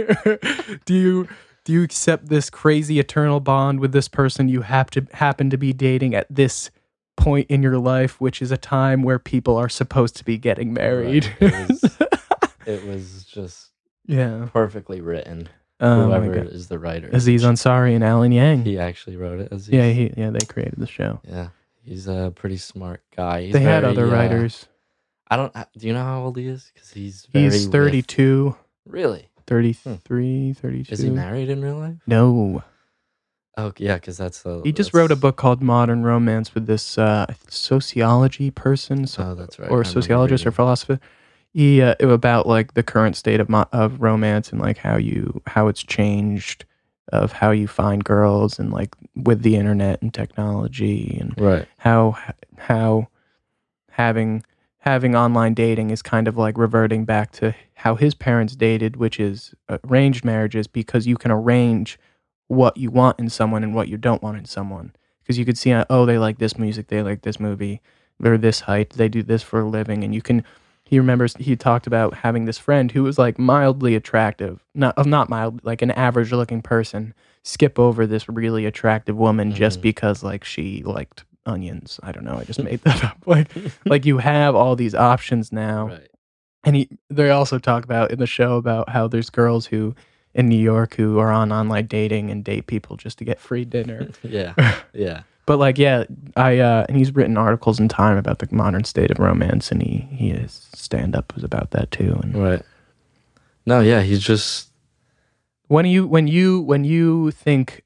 [SPEAKER 1] do you do you accept this crazy eternal bond with this person you have to happen to be dating at this point in your life, which is a time where people are supposed to be getting married?
[SPEAKER 2] Right. It was, it was just
[SPEAKER 1] Yeah.
[SPEAKER 2] perfectly written.
[SPEAKER 1] Oh my
[SPEAKER 2] Whoever
[SPEAKER 1] God.
[SPEAKER 2] is the writer.
[SPEAKER 1] Aziz Ansari and Alan Yang.
[SPEAKER 2] He actually wrote it. Aziz.
[SPEAKER 1] Yeah, he yeah, they created the show.
[SPEAKER 2] Yeah. He's a pretty smart guy. He's
[SPEAKER 1] they had
[SPEAKER 2] very,
[SPEAKER 1] other
[SPEAKER 2] uh,
[SPEAKER 1] writers.
[SPEAKER 2] I don't. Do you know how old he is? Because he's very
[SPEAKER 1] He's thirty-two,
[SPEAKER 2] lift- Really?
[SPEAKER 1] thirty-three, thirty-two.
[SPEAKER 2] Is he married in real life?
[SPEAKER 1] No.
[SPEAKER 2] Oh yeah, because that's the.
[SPEAKER 1] He just
[SPEAKER 2] that's-
[SPEAKER 1] wrote a book called Modern Romance with this uh, sociology person, so,
[SPEAKER 2] Oh, that's right. I
[SPEAKER 1] or
[SPEAKER 2] remember
[SPEAKER 1] sociologist or
[SPEAKER 2] reading.
[SPEAKER 1] philosopher. He uh, about like the current state of mo- of romance and like how you how it's changed, of how you find girls and like with the internet and technology and
[SPEAKER 2] Right.
[SPEAKER 1] how how having having online dating is kind of like reverting back to how his parents dated, which is arranged marriages, because you can arrange what you want in someone and what you don't want in someone. Because you could see, uh, oh, they like this music, they like this movie, they're this height, they do this for a living, and you can. He remembers he talked about having this friend who was like mildly attractive, not uh, not mild, like an average looking person, skip over this really attractive woman just
[SPEAKER 2] Mhm.
[SPEAKER 1] because like she liked onions. I don't know. I just made that up. Like like you have all these options now.
[SPEAKER 2] Right.
[SPEAKER 1] And he they also talk about in the show about how there's girls who in New York who are on online dating and date people just to get free dinner.
[SPEAKER 2] Yeah. Yeah.
[SPEAKER 1] But like yeah, I uh and he's written articles in Time about the modern state of romance, and he he his stand up was about that too. And
[SPEAKER 2] Right. No, yeah, he's just
[SPEAKER 1] when you when you when you think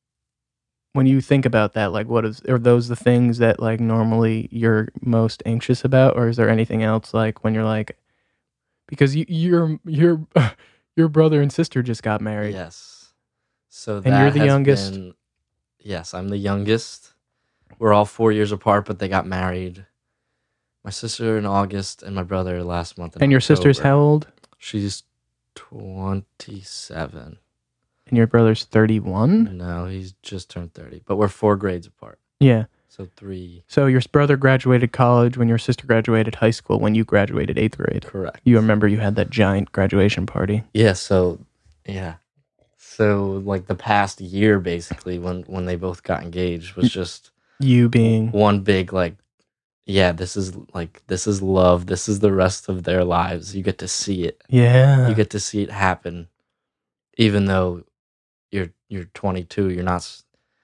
[SPEAKER 1] when you think about that, like what is are those the things that like normally you're most anxious about, or is there anything else like when you're like because you your your your brother and sister just got married.
[SPEAKER 2] yes. So
[SPEAKER 1] And
[SPEAKER 2] that
[SPEAKER 1] you're the
[SPEAKER 2] has
[SPEAKER 1] youngest?
[SPEAKER 2] been- yes, I'm the youngest. We're all four years apart, but they got married. My sister in August and my brother last month. in
[SPEAKER 1] And your sister's
[SPEAKER 2] October.
[SPEAKER 1] how old?
[SPEAKER 2] She's twenty-seven.
[SPEAKER 1] And your brother's thirty-one?
[SPEAKER 2] No, he's just turned thirty. But we're four grades apart.
[SPEAKER 1] Yeah.
[SPEAKER 2] So three.
[SPEAKER 1] So your brother graduated college when your sister graduated high school when you graduated eighth grade.
[SPEAKER 2] Correct.
[SPEAKER 1] You remember you had that giant graduation party.
[SPEAKER 2] Yeah, so yeah. So like the past year basically when when they both got engaged was just
[SPEAKER 1] You being
[SPEAKER 2] one big like yeah, this is like this is love. This is the rest of their lives. You get to see it.
[SPEAKER 1] yeah.
[SPEAKER 2] You get to see it happen even though you're you're twenty-two, you're not s-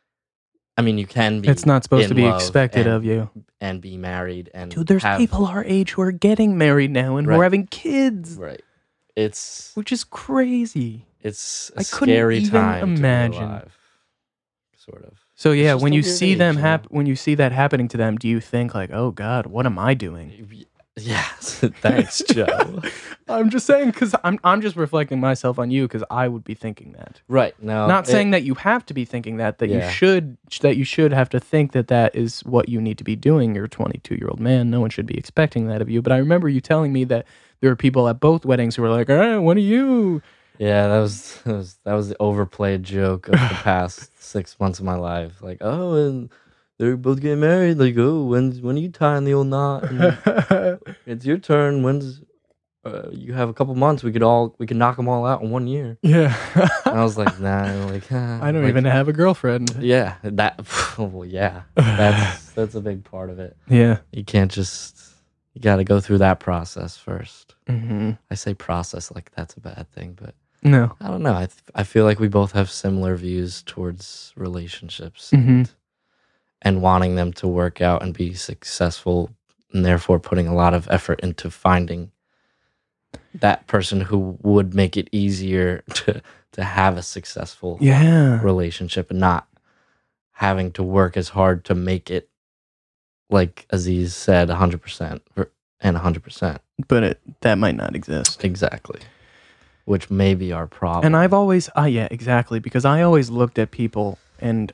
[SPEAKER 2] I mean, you can be
[SPEAKER 1] It's not supposed
[SPEAKER 2] in
[SPEAKER 1] to be
[SPEAKER 2] love
[SPEAKER 1] expected
[SPEAKER 2] and,
[SPEAKER 1] of you.
[SPEAKER 2] and be married and
[SPEAKER 1] Dude, there's
[SPEAKER 2] have,
[SPEAKER 1] people our age who are getting married now and who
[SPEAKER 2] Right.
[SPEAKER 1] are having kids,
[SPEAKER 2] right. It's
[SPEAKER 1] which is crazy.
[SPEAKER 2] it's a
[SPEAKER 1] I couldn't
[SPEAKER 2] scary
[SPEAKER 1] even
[SPEAKER 2] time
[SPEAKER 1] imagine.
[SPEAKER 2] to be alive. Sort of.
[SPEAKER 1] So yeah,
[SPEAKER 2] just
[SPEAKER 1] when
[SPEAKER 2] a
[SPEAKER 1] you
[SPEAKER 2] weird
[SPEAKER 1] see
[SPEAKER 2] age,
[SPEAKER 1] them
[SPEAKER 2] you
[SPEAKER 1] hap-
[SPEAKER 2] know?
[SPEAKER 1] when you see that happening to them, do you think like, "Oh God, what am I doing?"
[SPEAKER 2] Yes, thanks, Joe.
[SPEAKER 1] I'm just saying because I'm I'm just reflecting myself on you because I would be thinking that.
[SPEAKER 2] Right. No.
[SPEAKER 1] Not
[SPEAKER 2] it-
[SPEAKER 1] saying that you have to be thinking that. That you
[SPEAKER 2] Yeah.
[SPEAKER 1] should that you should have to think that that is what you need to be doing. You're a twenty-two year old man. No one should be expecting that of you. But I remember you telling me that there were people at both weddings who were like, "Ah, what are you?"
[SPEAKER 2] Yeah, that was, that was that was the overplayed joke of the past six months of my life. Like, oh, and they're both getting married. Like, oh, when's when are you tying the old knot? And it's your turn. When's uh, you have a couple months? We could all we could knock them all out in one year.
[SPEAKER 1] Yeah.
[SPEAKER 2] And I was like, nah, like uh,
[SPEAKER 1] I don't
[SPEAKER 2] like,
[SPEAKER 1] even have a girlfriend.
[SPEAKER 2] Yeah, that. Well, yeah, that's that's a big part of it.
[SPEAKER 1] Yeah.
[SPEAKER 2] You can't just. You got to go through that process first.
[SPEAKER 1] Mm-hmm.
[SPEAKER 2] I say process like that's a bad thing, but
[SPEAKER 1] No.
[SPEAKER 2] I don't know. I th- I feel like we both have similar views towards relationships
[SPEAKER 1] Mm-hmm.
[SPEAKER 2] and, and wanting them to work out and be successful, and therefore putting a lot of effort into finding that person who would make it easier to to have a successful
[SPEAKER 1] Yeah.
[SPEAKER 2] relationship and not having to work as hard to make it, like Aziz said, one hundred percent and one hundred percent.
[SPEAKER 1] But it, that might not exist.
[SPEAKER 2] Exactly. Which may be our problem.
[SPEAKER 1] And I've always, uh, yeah, exactly. Because I always looked at people, and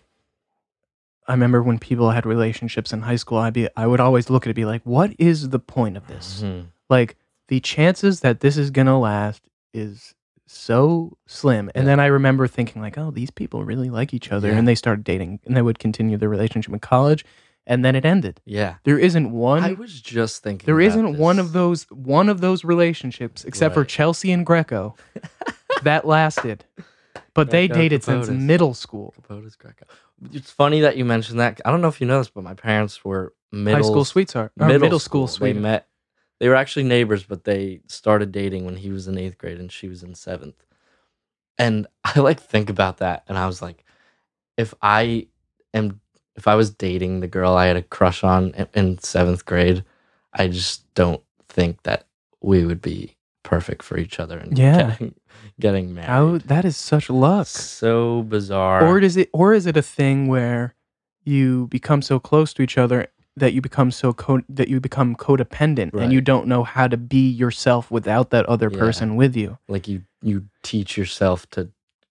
[SPEAKER 1] I remember when people had relationships in high school, I'd be, I would always look at it and be like, what is the point of this?
[SPEAKER 2] Mhm.
[SPEAKER 1] Like, the chances that this is going to last is so slim. And
[SPEAKER 2] Yeah.
[SPEAKER 1] then I remember thinking like, oh, these people really like each other.
[SPEAKER 2] Yeah.
[SPEAKER 1] And they started dating, and they would continue their relationship in college, and then it ended.
[SPEAKER 2] Yeah.
[SPEAKER 1] There isn't one.
[SPEAKER 2] I was just thinking
[SPEAKER 1] There
[SPEAKER 2] about
[SPEAKER 1] isn't one
[SPEAKER 2] this.
[SPEAKER 1] of those one of those relationships, except for
[SPEAKER 2] Right.
[SPEAKER 1] Chelsea and Greco, that lasted. But they
[SPEAKER 2] Greco,
[SPEAKER 1] dated since
[SPEAKER 2] Capotes.
[SPEAKER 1] middle school.
[SPEAKER 2] Capotes Greco. It's funny that you mentioned that. I don't know if you know this, but my parents were middle
[SPEAKER 1] High school sweetheart. Or
[SPEAKER 2] middle,
[SPEAKER 1] middle school
[SPEAKER 2] school. They
[SPEAKER 1] sweetheart.
[SPEAKER 2] met. They were actually neighbors, but they started dating when he was in eighth grade and she was in seventh. And I like think about that, and I was like, if I am, if I was dating the girl I had a crush on in, in seventh grade, I just don't think that we would be perfect for each other and
[SPEAKER 1] Yeah.
[SPEAKER 2] getting, getting married.
[SPEAKER 1] How, that is such luck.
[SPEAKER 2] So bizarre.
[SPEAKER 1] Or is it or is it a thing where you become so close to each other that you become so co- that you become codependent,
[SPEAKER 2] Right.
[SPEAKER 1] and you don't know how to be yourself without that other
[SPEAKER 2] Yeah.
[SPEAKER 1] person with you?
[SPEAKER 2] Like you, you teach yourself to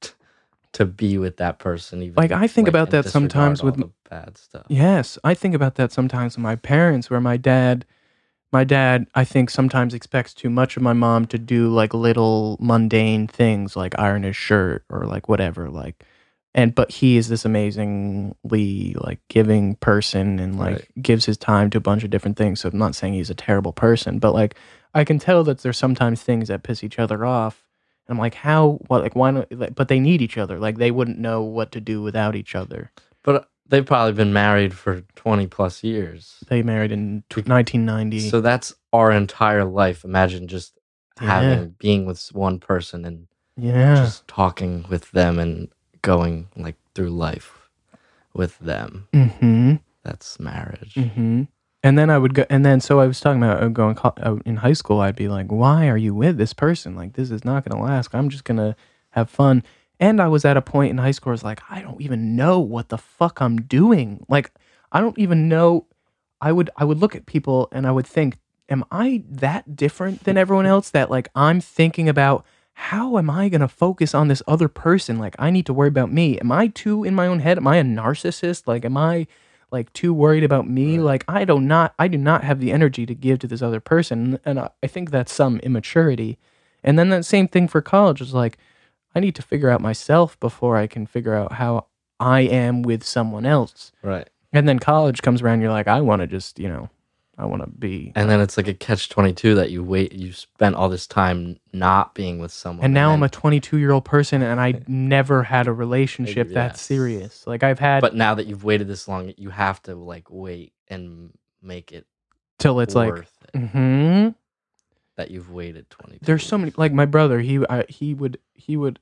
[SPEAKER 2] to be with that person. Even
[SPEAKER 1] Like, I think about
[SPEAKER 2] and
[SPEAKER 1] that
[SPEAKER 2] disregard
[SPEAKER 1] sometimes
[SPEAKER 2] all
[SPEAKER 1] with-
[SPEAKER 2] the bad stuff.
[SPEAKER 1] Yes, I think about that sometimes with my parents, where my dad, my dad, I think sometimes expects too much of my mom to do like little mundane things, like iron his shirt or like whatever, like, and but he is this amazingly like giving person and like
[SPEAKER 2] Right.
[SPEAKER 1] gives his time to a bunch of different things. So I'm not saying he's a terrible person, but like I can tell that there's sometimes things that piss each other off. And I'm like, how? What? Like, why not? Like, but they need each other. Like, they wouldn't know what to do without each other.
[SPEAKER 2] But they've probably been married for twenty plus years.
[SPEAKER 1] They married in t- nineteen ninety.
[SPEAKER 2] So that's our entire life. Imagine just
[SPEAKER 1] Yeah.
[SPEAKER 2] having being with one person and
[SPEAKER 1] Yeah.
[SPEAKER 2] just talking with them and going like through life with them.
[SPEAKER 1] Mm-hmm.
[SPEAKER 2] That's marriage.
[SPEAKER 1] Mm-hmm. And then I would go, and then so I was talking about uh, going co- uh, in high school. I'd be like, "Why are you with this person? Like, this is not going to last. I'm just gonna have fun." And I was at a point in high school where I was like, "I don't even know what the fuck I'm doing. Like, I don't even know." I would I would look at people and I would think, "Am I that different than everyone else? That like I'm thinking about." How am I going to focus on this other person? Like, I need to worry about me. Am I too in my own head? Am I a narcissist? Like, am I like too worried about me?
[SPEAKER 2] Right.
[SPEAKER 1] Like, I do not, I do not have the energy to give to this other person. And I, I think that's some immaturity. And then that same thing for college is like, I need to figure out myself before I can figure out how I am with someone else.
[SPEAKER 2] Right.
[SPEAKER 1] And then college comes around, you're like, I want to just, you know, I want to be.
[SPEAKER 2] And then it's like a catch twenty-two that you wait, you spent all this time not being with someone.
[SPEAKER 1] And now I'm
[SPEAKER 2] then-
[SPEAKER 1] a twenty-two year old person, and I never had a relationship that
[SPEAKER 2] Yes.
[SPEAKER 1] serious. Like I've had
[SPEAKER 2] But now that you've waited this long, you have to like wait and make it
[SPEAKER 1] till it's like,
[SPEAKER 2] worth it
[SPEAKER 1] hmm
[SPEAKER 2] that you've waited twenty.
[SPEAKER 1] there's so many. Like my brother, he I, he would he would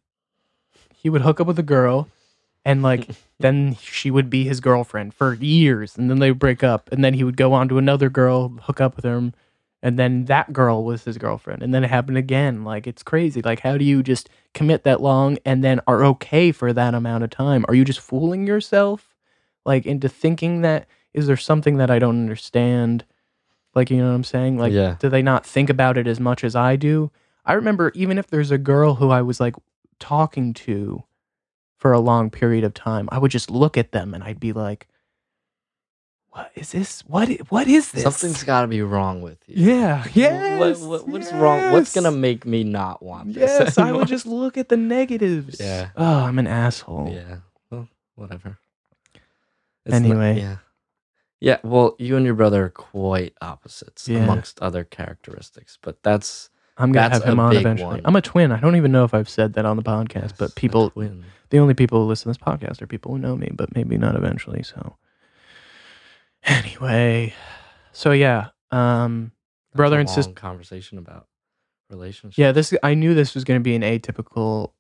[SPEAKER 1] he would hook up with a girl, and like then she would be his girlfriend for years, and then they would break up, and then he would go on to another girl, hook up with her, and then that girl was his girlfriend, and then it happened again. Like it's crazy. Like how do you just commit that long and then are okay for that amount of time? Are you just fooling yourself, like into thinking that? Is there something that I don't understand? Like, you know what I'm saying? Like,
[SPEAKER 2] Yeah.
[SPEAKER 1] do they not think about it as much as I do? I remember even if there's a girl who I was like talking to for a long period of time, I would just look at them and I'd be like, "What is this? What? i- What is this?"
[SPEAKER 2] Something's got to be wrong with you.
[SPEAKER 1] Yeah. Yes.
[SPEAKER 2] What, what, what's wrong? What's
[SPEAKER 1] yes.
[SPEAKER 2] gonna make me not want this?
[SPEAKER 1] Yes, I
[SPEAKER 2] anymore?
[SPEAKER 1] would just look at the negatives.
[SPEAKER 2] Yeah.
[SPEAKER 1] Oh, I'm an asshole.
[SPEAKER 2] Yeah. Well, whatever. It's not-
[SPEAKER 1] Anyway.
[SPEAKER 2] yeah. Yeah, well, you and your brother are quite opposites
[SPEAKER 1] Yeah.
[SPEAKER 2] amongst other characteristics, but that's
[SPEAKER 1] I'm gonna
[SPEAKER 2] that's
[SPEAKER 1] have him
[SPEAKER 2] a
[SPEAKER 1] on
[SPEAKER 2] big
[SPEAKER 1] eventually.
[SPEAKER 2] one.
[SPEAKER 1] I'm a twin. I don't even know if I've said that on the podcast,
[SPEAKER 2] Yes,
[SPEAKER 1] but
[SPEAKER 2] a
[SPEAKER 1] people,
[SPEAKER 2] twin.
[SPEAKER 1] the only people who listen to this podcast are people who know me, but maybe not eventually. So, anyway, so yeah, um,
[SPEAKER 2] That's
[SPEAKER 1] brother
[SPEAKER 2] a
[SPEAKER 1] and
[SPEAKER 2] long
[SPEAKER 1] sister.
[SPEAKER 2] conversation about relationships.
[SPEAKER 1] Yeah, this I knew this was going to be an atypical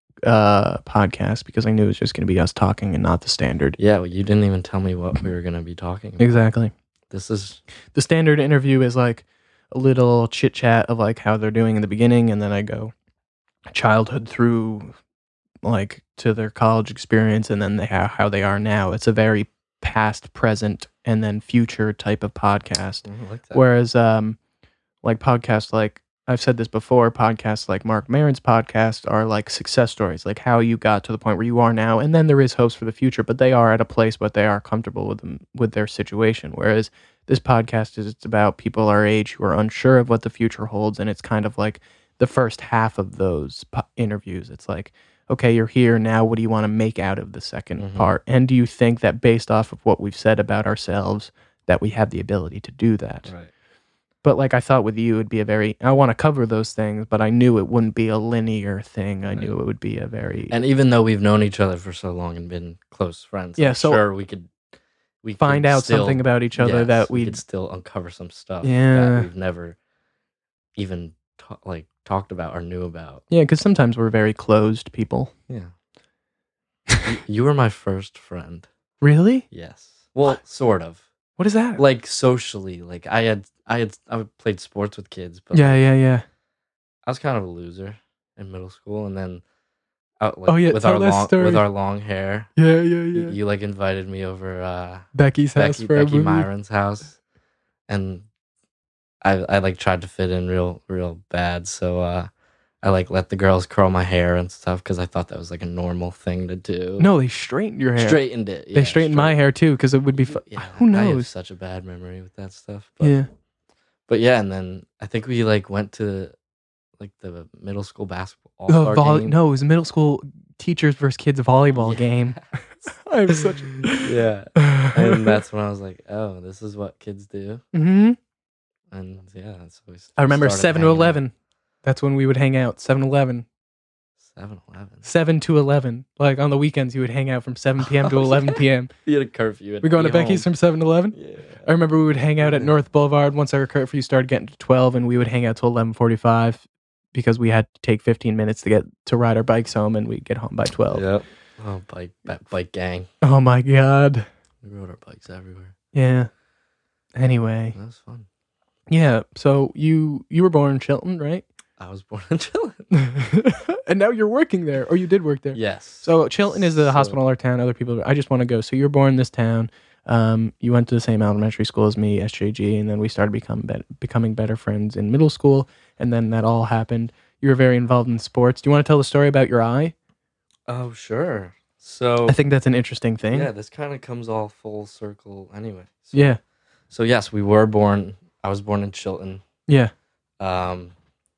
[SPEAKER 1] uh podcast because I knew it was just going to be us talking and not the standard.
[SPEAKER 2] Yeah, well, you didn't even tell me what we were gonna be talking about.
[SPEAKER 1] Exactly.
[SPEAKER 2] This is
[SPEAKER 1] The standard interview is like a little chit chat of like how they're doing in the beginning, and then I go childhood through like to their college experience, and then they how how they are now. It's a very past, present, and then future type of podcast.
[SPEAKER 2] I like that.
[SPEAKER 1] Whereas um like podcasts like I've said this before, podcasts like Mark Maron's podcast are like success stories, like how you got to the point where you are now, and then there is hopes for the future, but they are at a place but they are comfortable with them with their situation. Whereas this podcast is it's about people our age who are unsure of what the future holds, and it's kind of like the first half of those po- interviews. It's like, okay, you're here now. What do you want to make out of the second
[SPEAKER 2] Mhm.
[SPEAKER 1] part? And do you think that based off of what we've said about ourselves, that we have the ability to do that?
[SPEAKER 2] Right.
[SPEAKER 1] But like I thought with you, it'd be a very, I want to cover those things, but I knew it wouldn't be a linear thing. I
[SPEAKER 2] Right.
[SPEAKER 1] knew it would be a very,
[SPEAKER 2] And even though we've known each other for so long and been close friends,
[SPEAKER 1] Yeah,
[SPEAKER 2] I'm
[SPEAKER 1] so
[SPEAKER 2] sure we could we
[SPEAKER 1] find
[SPEAKER 2] could
[SPEAKER 1] out
[SPEAKER 2] still,
[SPEAKER 1] something about each other
[SPEAKER 2] yes,
[SPEAKER 1] that
[SPEAKER 2] we
[SPEAKER 1] we,
[SPEAKER 2] could still uncover some stuff
[SPEAKER 1] Yeah.
[SPEAKER 2] that we've never even ta- like talked about or knew about.
[SPEAKER 1] yeah, because sometimes we're very closed people.
[SPEAKER 2] Yeah. you, you were my first friend.
[SPEAKER 1] Really?
[SPEAKER 2] Yes. Well, sort of.
[SPEAKER 1] What is that?
[SPEAKER 2] Like socially, like I had I had I played sports with kids, but
[SPEAKER 1] yeah,
[SPEAKER 2] like,
[SPEAKER 1] yeah, yeah.
[SPEAKER 2] I was kind of a loser in middle school, and then out like
[SPEAKER 1] Oh, yeah,
[SPEAKER 2] with
[SPEAKER 1] tell
[SPEAKER 2] our
[SPEAKER 1] that
[SPEAKER 2] long
[SPEAKER 1] story.
[SPEAKER 2] with our long hair,
[SPEAKER 1] Yeah, yeah,
[SPEAKER 2] you, you like invited me over uh
[SPEAKER 1] Becky's house
[SPEAKER 2] Becky
[SPEAKER 1] for a
[SPEAKER 2] Becky
[SPEAKER 1] movie.
[SPEAKER 2] Myron's house, and I I like tried to fit in real real bad, so uh I like let the girls curl my hair and stuff because I thought that was like a normal thing to do.
[SPEAKER 1] No, they straightened your hair.
[SPEAKER 2] Straightened it.
[SPEAKER 1] they
[SPEAKER 2] yeah,
[SPEAKER 1] straightened my
[SPEAKER 2] straight-
[SPEAKER 1] hair too because it would be, fu-
[SPEAKER 2] Yeah,
[SPEAKER 1] who
[SPEAKER 2] I have
[SPEAKER 1] knows?
[SPEAKER 2] such a bad memory with that stuff. But,
[SPEAKER 1] Yeah.
[SPEAKER 2] But yeah, and then I think we like went to like the middle school basketball
[SPEAKER 1] The
[SPEAKER 2] all-star
[SPEAKER 1] volley-
[SPEAKER 2] game.
[SPEAKER 1] no, it was a middle school teachers versus kids volleyball game. I'm such.
[SPEAKER 2] Yeah, and that's when I was like, oh, this is what kids do.
[SPEAKER 1] hmm
[SPEAKER 2] And yeah, so we
[SPEAKER 1] I remember
[SPEAKER 2] started
[SPEAKER 1] seven to
[SPEAKER 2] hanging out.
[SPEAKER 1] eleven. That's when we would hang out. Seven to eleven.
[SPEAKER 2] seven eleven.
[SPEAKER 1] Seven to eleven. Like on the weekends, you would hang out from seven p.m. to
[SPEAKER 2] Oh,
[SPEAKER 1] eleven
[SPEAKER 2] yeah.
[SPEAKER 1] p.m.
[SPEAKER 2] We had a curfew. and
[SPEAKER 1] We're going
[SPEAKER 2] be
[SPEAKER 1] to Becky's
[SPEAKER 2] home.
[SPEAKER 1] from seven to eleven.
[SPEAKER 2] Yeah.
[SPEAKER 1] I remember we would hang out at
[SPEAKER 2] Yeah.
[SPEAKER 1] North Boulevard once our curfew started getting to twelve, and we would hang out till eleven forty-five because we had to take fifteen minutes to get to ride our bikes home, and we'd get home by twelve.
[SPEAKER 2] Yep. Oh, bike ba- bike gang.
[SPEAKER 1] Oh my god.
[SPEAKER 2] We rode our bikes everywhere.
[SPEAKER 1] Yeah. Anyway,
[SPEAKER 2] That was fun.
[SPEAKER 1] yeah. So you you were born in Chilton, right?
[SPEAKER 2] I was born in Chilton.
[SPEAKER 1] And now you're working there, or you did work there.
[SPEAKER 2] Yes.
[SPEAKER 1] So Chilton is a
[SPEAKER 2] So-
[SPEAKER 1] hospital or town. Other people, I just want to go. So you're born in this town. Um, you went to the same elementary school as me, S J G, and then we started become bet- becoming better friends in middle school. And then that all happened. You were very involved in sports. Do you want to tell the story about your eye?
[SPEAKER 2] Oh, sure. So
[SPEAKER 1] I think that's an interesting thing.
[SPEAKER 2] yeah, this kind of comes all full circle anyway. So,
[SPEAKER 1] Yeah.
[SPEAKER 2] So yes, we were born. I was born in Chilton.
[SPEAKER 1] Yeah.
[SPEAKER 2] Um.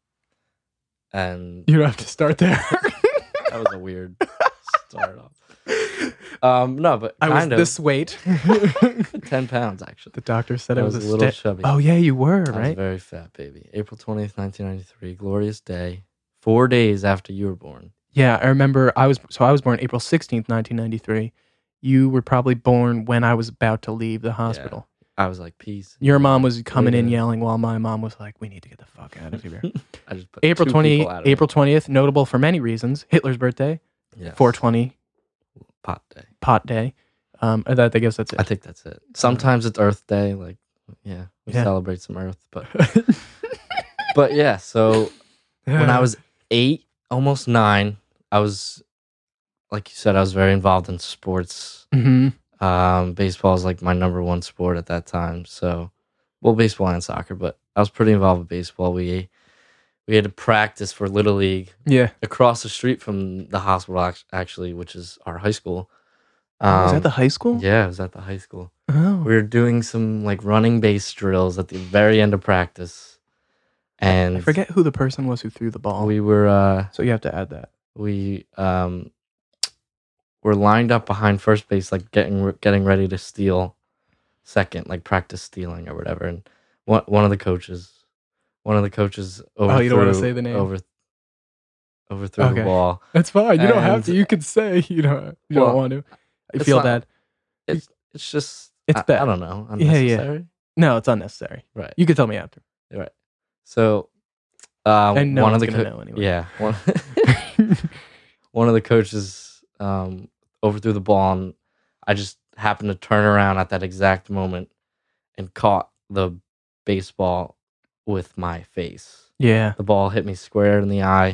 [SPEAKER 2] And
[SPEAKER 1] You don't have to start there.
[SPEAKER 2] that was a weird start off. Um. No, but
[SPEAKER 1] I was
[SPEAKER 2] kind of
[SPEAKER 1] this weight.
[SPEAKER 2] ten pounds actually.
[SPEAKER 1] The doctor said
[SPEAKER 2] I
[SPEAKER 1] I
[SPEAKER 2] was,
[SPEAKER 1] was,
[SPEAKER 2] a
[SPEAKER 1] a
[SPEAKER 2] little
[SPEAKER 1] sti-
[SPEAKER 2] chubby.
[SPEAKER 1] Oh yeah, you were,
[SPEAKER 2] I was
[SPEAKER 1] right?
[SPEAKER 2] very fat, baby. April twentieth, nineteen ninety three, glorious day. Four days after you were born.
[SPEAKER 1] Yeah, I remember I was so I was born April sixteenth, nineteen ninety-three. You were probably born when I was about to leave the hospital.
[SPEAKER 2] I was like, peace.
[SPEAKER 1] Your mom was coming in
[SPEAKER 2] Yeah.
[SPEAKER 1] yelling while my mom was like, we need to get the fuck out of here.
[SPEAKER 2] I just put
[SPEAKER 1] April
[SPEAKER 2] two
[SPEAKER 1] twentieth,
[SPEAKER 2] people out of
[SPEAKER 1] April twentieth, notable for many reasons. Hitler's birthday,
[SPEAKER 2] it. Yes.
[SPEAKER 1] four twenty,
[SPEAKER 2] pot day.
[SPEAKER 1] pot day. Um, I, that, I guess that's
[SPEAKER 2] I
[SPEAKER 1] it.
[SPEAKER 2] think that's it. Sometimes it's Earth Day, like yeah, we
[SPEAKER 1] Yeah.
[SPEAKER 2] celebrate some Earth, but but yeah. So when I was eight, almost nine, I was like you said, I was very involved in sports.
[SPEAKER 1] hmm
[SPEAKER 2] Um, baseball is like my number one sport at that time. So, well, baseball and soccer, but I was pretty involved with baseball. We we had to practice for Little League
[SPEAKER 1] yeah.
[SPEAKER 2] across the street from the hospital, act- actually, which is our high school.
[SPEAKER 1] Oh, was
[SPEAKER 2] Um,
[SPEAKER 1] that the high school?
[SPEAKER 2] Yeah, it was at the high school.
[SPEAKER 1] Oh.
[SPEAKER 2] We were doing some like running base drills at the very end of practice, and
[SPEAKER 1] I forget who the person was who threw the ball.
[SPEAKER 2] we were uh,
[SPEAKER 1] so you have to add that.
[SPEAKER 2] we um were lined up behind first base, like getting getting ready to steal second, like practice stealing or whatever, and one one of the coaches, one of the coaches
[SPEAKER 1] Oh, you don't wanna
[SPEAKER 2] overthrew
[SPEAKER 1] say the name?
[SPEAKER 2] over overthrew the
[SPEAKER 1] Okay.
[SPEAKER 2] ball.
[SPEAKER 1] That's fine. You don't have to.
[SPEAKER 2] And
[SPEAKER 1] You can say you don't you don't
[SPEAKER 2] well,
[SPEAKER 1] want to. I
[SPEAKER 2] it's
[SPEAKER 1] feel
[SPEAKER 2] not.
[SPEAKER 1] bad. You
[SPEAKER 2] It's it's just
[SPEAKER 1] It's
[SPEAKER 2] I, I
[SPEAKER 1] bad.
[SPEAKER 2] don't know,
[SPEAKER 1] Yeah, yeah.
[SPEAKER 2] unnecessary.
[SPEAKER 1] No, it's unnecessary.
[SPEAKER 2] Right,
[SPEAKER 1] You can tell me after.
[SPEAKER 2] right. So, uh,
[SPEAKER 1] And no
[SPEAKER 2] one of
[SPEAKER 1] one's
[SPEAKER 2] the
[SPEAKER 1] gonna
[SPEAKER 2] co-
[SPEAKER 1] know anyway.
[SPEAKER 2] yeah, one one of the coaches um overthrew the ball, and I just happened to turn around at that exact moment and caught the baseball with my face.
[SPEAKER 1] Yeah.
[SPEAKER 2] The ball hit me square in the eye.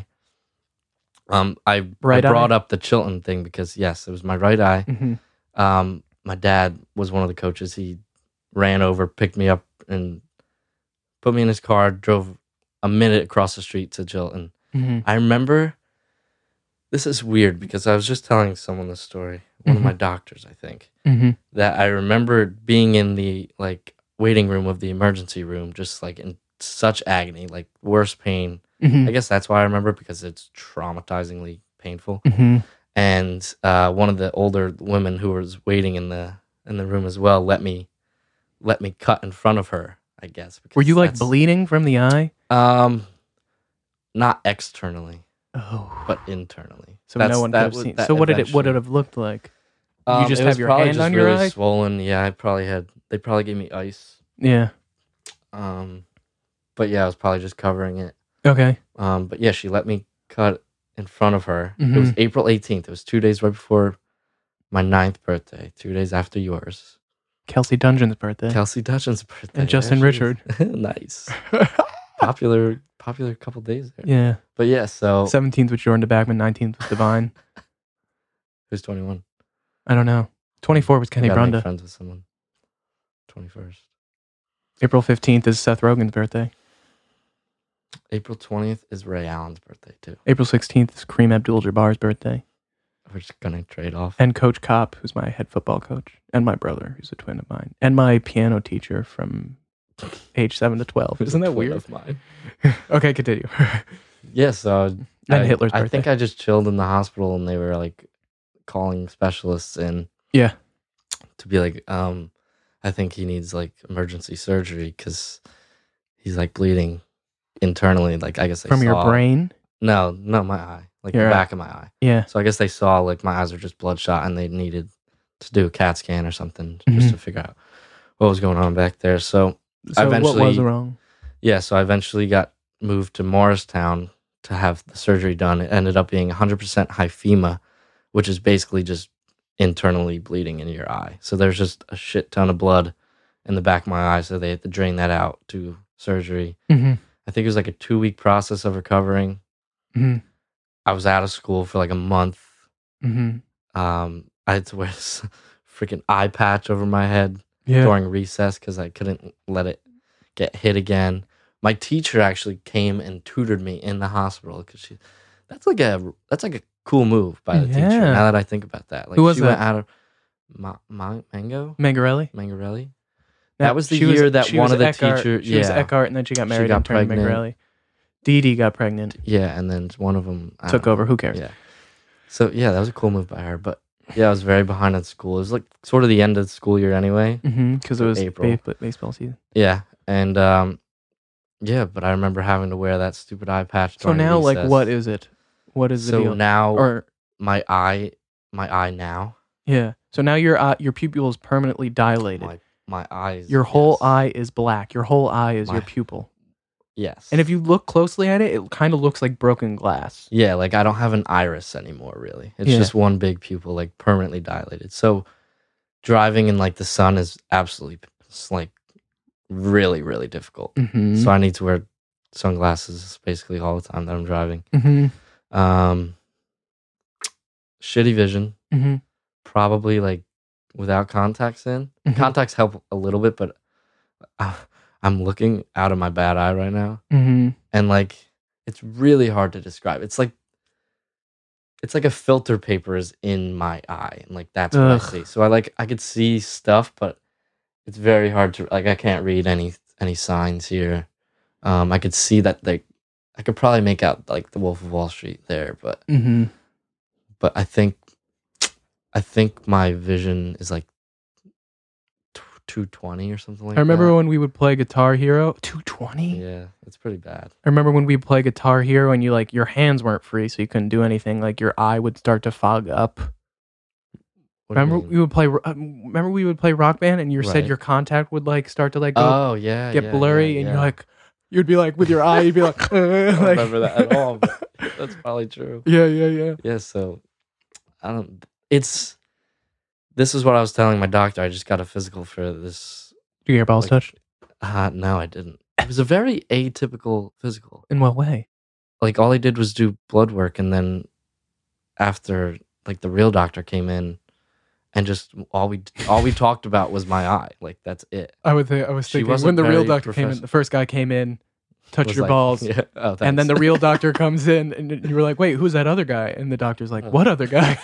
[SPEAKER 2] Um, I I
[SPEAKER 1] Right eye?
[SPEAKER 2] brought up the Chilton thing because yes, it was my right eye.
[SPEAKER 1] Mhm.
[SPEAKER 2] Um, my dad was one of the coaches. He ran over, picked me up, and put me in his car. Drove a minute across the street to Chilton.
[SPEAKER 1] Mhm.
[SPEAKER 2] I remember. This is weird because I was just telling someone this story. One of my
[SPEAKER 1] Mhm.
[SPEAKER 2] doctors, I think,
[SPEAKER 1] Mhm.
[SPEAKER 2] that I remember being in the like waiting room of the emergency room, just like in such agony, like worst pain. I
[SPEAKER 1] Mhm.
[SPEAKER 2] guess that's why I remember because it's traumatizingly painful.
[SPEAKER 1] Mhm.
[SPEAKER 2] And uh, one of the older women who was waiting in the in the room as well let me let me cut in front of her. I guess because
[SPEAKER 1] Were you like
[SPEAKER 2] that's-
[SPEAKER 1] bleeding from the eye?
[SPEAKER 2] Um, not externally,
[SPEAKER 1] Oh.
[SPEAKER 2] but internally.
[SPEAKER 1] So
[SPEAKER 2] That's-
[SPEAKER 1] no one could
[SPEAKER 2] that
[SPEAKER 1] have
[SPEAKER 2] was-
[SPEAKER 1] seen.
[SPEAKER 2] that
[SPEAKER 1] So what did it? What
[SPEAKER 2] eventually-
[SPEAKER 1] did it have looked like?
[SPEAKER 2] Um,
[SPEAKER 1] you just
[SPEAKER 2] it
[SPEAKER 1] have
[SPEAKER 2] was
[SPEAKER 1] your
[SPEAKER 2] probably
[SPEAKER 1] hand
[SPEAKER 2] just
[SPEAKER 1] on your
[SPEAKER 2] really
[SPEAKER 1] eye?
[SPEAKER 2] swollen. Yeah, I probably had. They probably gave me ice.
[SPEAKER 1] Yeah.
[SPEAKER 2] Um, but yeah, I was probably just covering it.
[SPEAKER 1] Okay.
[SPEAKER 2] Um, but yeah, she let me cut in front of her. It was
[SPEAKER 1] Mhm.
[SPEAKER 2] April eighteenth. It was two days right before my ninth birthday. Two days after yours.
[SPEAKER 1] Kelsey Dungeon's birthday.
[SPEAKER 2] Kelsey Dutchin's birthday.
[SPEAKER 1] And Justin
[SPEAKER 2] There she
[SPEAKER 1] Richard.
[SPEAKER 2] is. Nice. Popular, popular couple days there.
[SPEAKER 1] Yeah.
[SPEAKER 2] But yeah, so
[SPEAKER 1] Seventeenth with Jordan DeBackman. Nineteenth with Divine.
[SPEAKER 2] who's twenty-one?
[SPEAKER 1] I don't know. Twenty-four was Kenny
[SPEAKER 2] I gotta make
[SPEAKER 1] Brunda.
[SPEAKER 2] friends with someone. twenty-first.
[SPEAKER 1] April fifteenth is Seth Rogen's birthday.
[SPEAKER 2] April twentieth is Ray Allen's birthday too.
[SPEAKER 1] April sixteenth is Kareem Abdul-Jabbar's birthday.
[SPEAKER 2] We're just gonna trade off.
[SPEAKER 1] And Coach Kopp, who's my head football coach, and my brother, who's a twin of mine, and my piano teacher from age seven to twelve.
[SPEAKER 2] Who's
[SPEAKER 1] Isn't
[SPEAKER 2] a
[SPEAKER 1] that
[SPEAKER 2] twin
[SPEAKER 1] weird?
[SPEAKER 2] of mine.
[SPEAKER 1] Okay, continue.
[SPEAKER 2] Yeah, so
[SPEAKER 1] And
[SPEAKER 2] I,
[SPEAKER 1] Hitler's
[SPEAKER 2] I
[SPEAKER 1] birthday.
[SPEAKER 2] think I just chilled in the hospital and they were like calling specialists in
[SPEAKER 1] Yeah.
[SPEAKER 2] to be like, um, I think he needs like emergency surgery because he's like bleeding internally. Like I guess they
[SPEAKER 1] From your
[SPEAKER 2] saw-
[SPEAKER 1] brain?
[SPEAKER 2] No, no, my eye, like
[SPEAKER 1] Your
[SPEAKER 2] the
[SPEAKER 1] eye.
[SPEAKER 2] back of my eye.
[SPEAKER 1] Yeah.
[SPEAKER 2] So I guess they saw like my eyes are just bloodshot and they needed to do a CAT scan or something just
[SPEAKER 1] Mhm.
[SPEAKER 2] to figure out what was going on back there. So
[SPEAKER 1] So what was
[SPEAKER 2] eventually-
[SPEAKER 1] wrong?
[SPEAKER 2] yeah, so I eventually got moved to Morristown to have the surgery done. It ended up being one hundred percent hyphema, which is basically just internally bleeding in your eye. So there's just a shit ton of blood in the back of my eye, so they had to drain that out to surgery.
[SPEAKER 1] Mm-hmm.
[SPEAKER 2] I think it was like a two week process of recovering.
[SPEAKER 1] Mm-hmm.
[SPEAKER 2] I was out of school for like a month.
[SPEAKER 1] Mm-hmm.
[SPEAKER 2] Um, I had to wear this freaking eye patch over my head
[SPEAKER 1] Yeah.
[SPEAKER 2] during recess because I couldn't let it get hit again. My teacher actually came and tutored me in the hospital because she. That's like a that's like a cool move by the teacher.
[SPEAKER 1] Yeah.
[SPEAKER 2] Now that I think about that, like
[SPEAKER 1] Who was
[SPEAKER 2] she went
[SPEAKER 1] that?
[SPEAKER 2] out of Ma, Ma, Mango
[SPEAKER 1] Mangarelli?
[SPEAKER 2] Mangarelli.
[SPEAKER 1] Yeah,
[SPEAKER 2] That was the
[SPEAKER 1] she
[SPEAKER 2] year that
[SPEAKER 1] she
[SPEAKER 2] one
[SPEAKER 1] was
[SPEAKER 2] of the
[SPEAKER 1] Eckhart-
[SPEAKER 2] teacher-
[SPEAKER 1] She was
[SPEAKER 2] yeah.
[SPEAKER 1] Eckhart, and then she got
[SPEAKER 2] She
[SPEAKER 1] married
[SPEAKER 2] got
[SPEAKER 1] and turned
[SPEAKER 2] pregnant.
[SPEAKER 1] Mangarelli. Dee Dee got pregnant.
[SPEAKER 2] Yeah, and then one of them I
[SPEAKER 1] Took
[SPEAKER 2] don't know.
[SPEAKER 1] over. Who cares?
[SPEAKER 2] Yeah. So yeah, that was a cool move by her. But yeah, I was very behind at school. It was like sort of the end of the school year anyway.
[SPEAKER 1] Mm-hmm. Because it
[SPEAKER 2] So
[SPEAKER 1] was
[SPEAKER 2] April.
[SPEAKER 1] ba- baseball season.
[SPEAKER 2] Yeah, and um, yeah, but I remember having to wear that stupid eye patch.
[SPEAKER 1] So
[SPEAKER 2] during
[SPEAKER 1] now, like,
[SPEAKER 2] recess.
[SPEAKER 1] what is it? What is the
[SPEAKER 2] so
[SPEAKER 1] deal?
[SPEAKER 2] now
[SPEAKER 1] Or
[SPEAKER 2] my eye, my eye now,
[SPEAKER 1] yeah. So now your eye, your pupil is permanently dilated.
[SPEAKER 2] my my eyes.
[SPEAKER 1] Your whole
[SPEAKER 2] yes.
[SPEAKER 1] eye is black. Your whole eye is your
[SPEAKER 2] My-
[SPEAKER 1] pupil.
[SPEAKER 2] Yes.
[SPEAKER 1] And if you look closely at it, it kind of looks like broken glass.
[SPEAKER 2] yeah, like I don't have an iris anymore. Really, it's
[SPEAKER 1] Yeah.
[SPEAKER 2] just one big pupil, like permanently dilated. So driving in like the sun is absolutely, it's like really really difficult.
[SPEAKER 1] Mm-hmm.
[SPEAKER 2] So I need to wear sunglasses basically all the time that I'm driving.
[SPEAKER 1] mm-hmm.
[SPEAKER 2] Um, shitty vision,
[SPEAKER 1] Mm-hmm.
[SPEAKER 2] probably like without contacts in.
[SPEAKER 1] Mhm.
[SPEAKER 2] Contacts help a little bit, but uh, I'm looking out of my bad eye right now,
[SPEAKER 1] Mm-hmm.
[SPEAKER 2] and like it's really hard to describe. It's like it's like a filter paper is in my eye, and like that's what
[SPEAKER 1] Ugh.
[SPEAKER 2] I see. So I like I could see stuff, but it's very hard to like. I can't read any any signs here. Um, I could see that like I could probably make out like the Wolf of Wall Street there, but
[SPEAKER 1] Mm-hmm.
[SPEAKER 2] but I think I think my vision is like two twenty or something like
[SPEAKER 1] I remember
[SPEAKER 2] that.
[SPEAKER 1] when we would play Guitar Hero. two twenty?
[SPEAKER 2] Yeah, it's pretty bad.
[SPEAKER 1] I remember when we play Guitar Hero and you like your hands weren't free, so you couldn't do anything. Like your eye would start to fog up.
[SPEAKER 2] What do you
[SPEAKER 1] Remember
[SPEAKER 2] mean?
[SPEAKER 1] we would play. Uh, remember we would play Rock Band, and you said
[SPEAKER 2] Right.
[SPEAKER 1] your contact would like start to like go
[SPEAKER 2] Oh yeah,
[SPEAKER 1] get
[SPEAKER 2] yeah,
[SPEAKER 1] blurry,
[SPEAKER 2] yeah,
[SPEAKER 1] and
[SPEAKER 2] yeah.
[SPEAKER 1] you're like, you'd be like with your eye, you'd be like, uh,
[SPEAKER 2] I don't
[SPEAKER 1] like
[SPEAKER 2] remember that at all. But that's probably true.
[SPEAKER 1] yeah, yeah, yeah.
[SPEAKER 2] Yeah, so I don't. It's this is what I was telling my doctor. I just got a physical for this.
[SPEAKER 1] Do you get your balls
[SPEAKER 2] Like-
[SPEAKER 1] touched?
[SPEAKER 2] Uh, no, I didn't. It was a very atypical physical.
[SPEAKER 1] In what way?
[SPEAKER 2] Like all he did was do blood work, and then after like the real doctor came in, and just all we all we talked about was my eye. Like that's it.
[SPEAKER 1] I would think I was
[SPEAKER 2] She
[SPEAKER 1] thinking
[SPEAKER 2] wasn't
[SPEAKER 1] when the real
[SPEAKER 2] very
[SPEAKER 1] doctor came in,
[SPEAKER 2] professional.
[SPEAKER 1] the first guy came in, touched
[SPEAKER 2] Was
[SPEAKER 1] your
[SPEAKER 2] like-
[SPEAKER 1] balls,
[SPEAKER 2] Yeah. Oh, thanks.
[SPEAKER 1] and then the real doctor comes in, and you were like, "Wait, who's that other guy?" And the doctor's like,
[SPEAKER 2] Oh.
[SPEAKER 1] "What other guy?"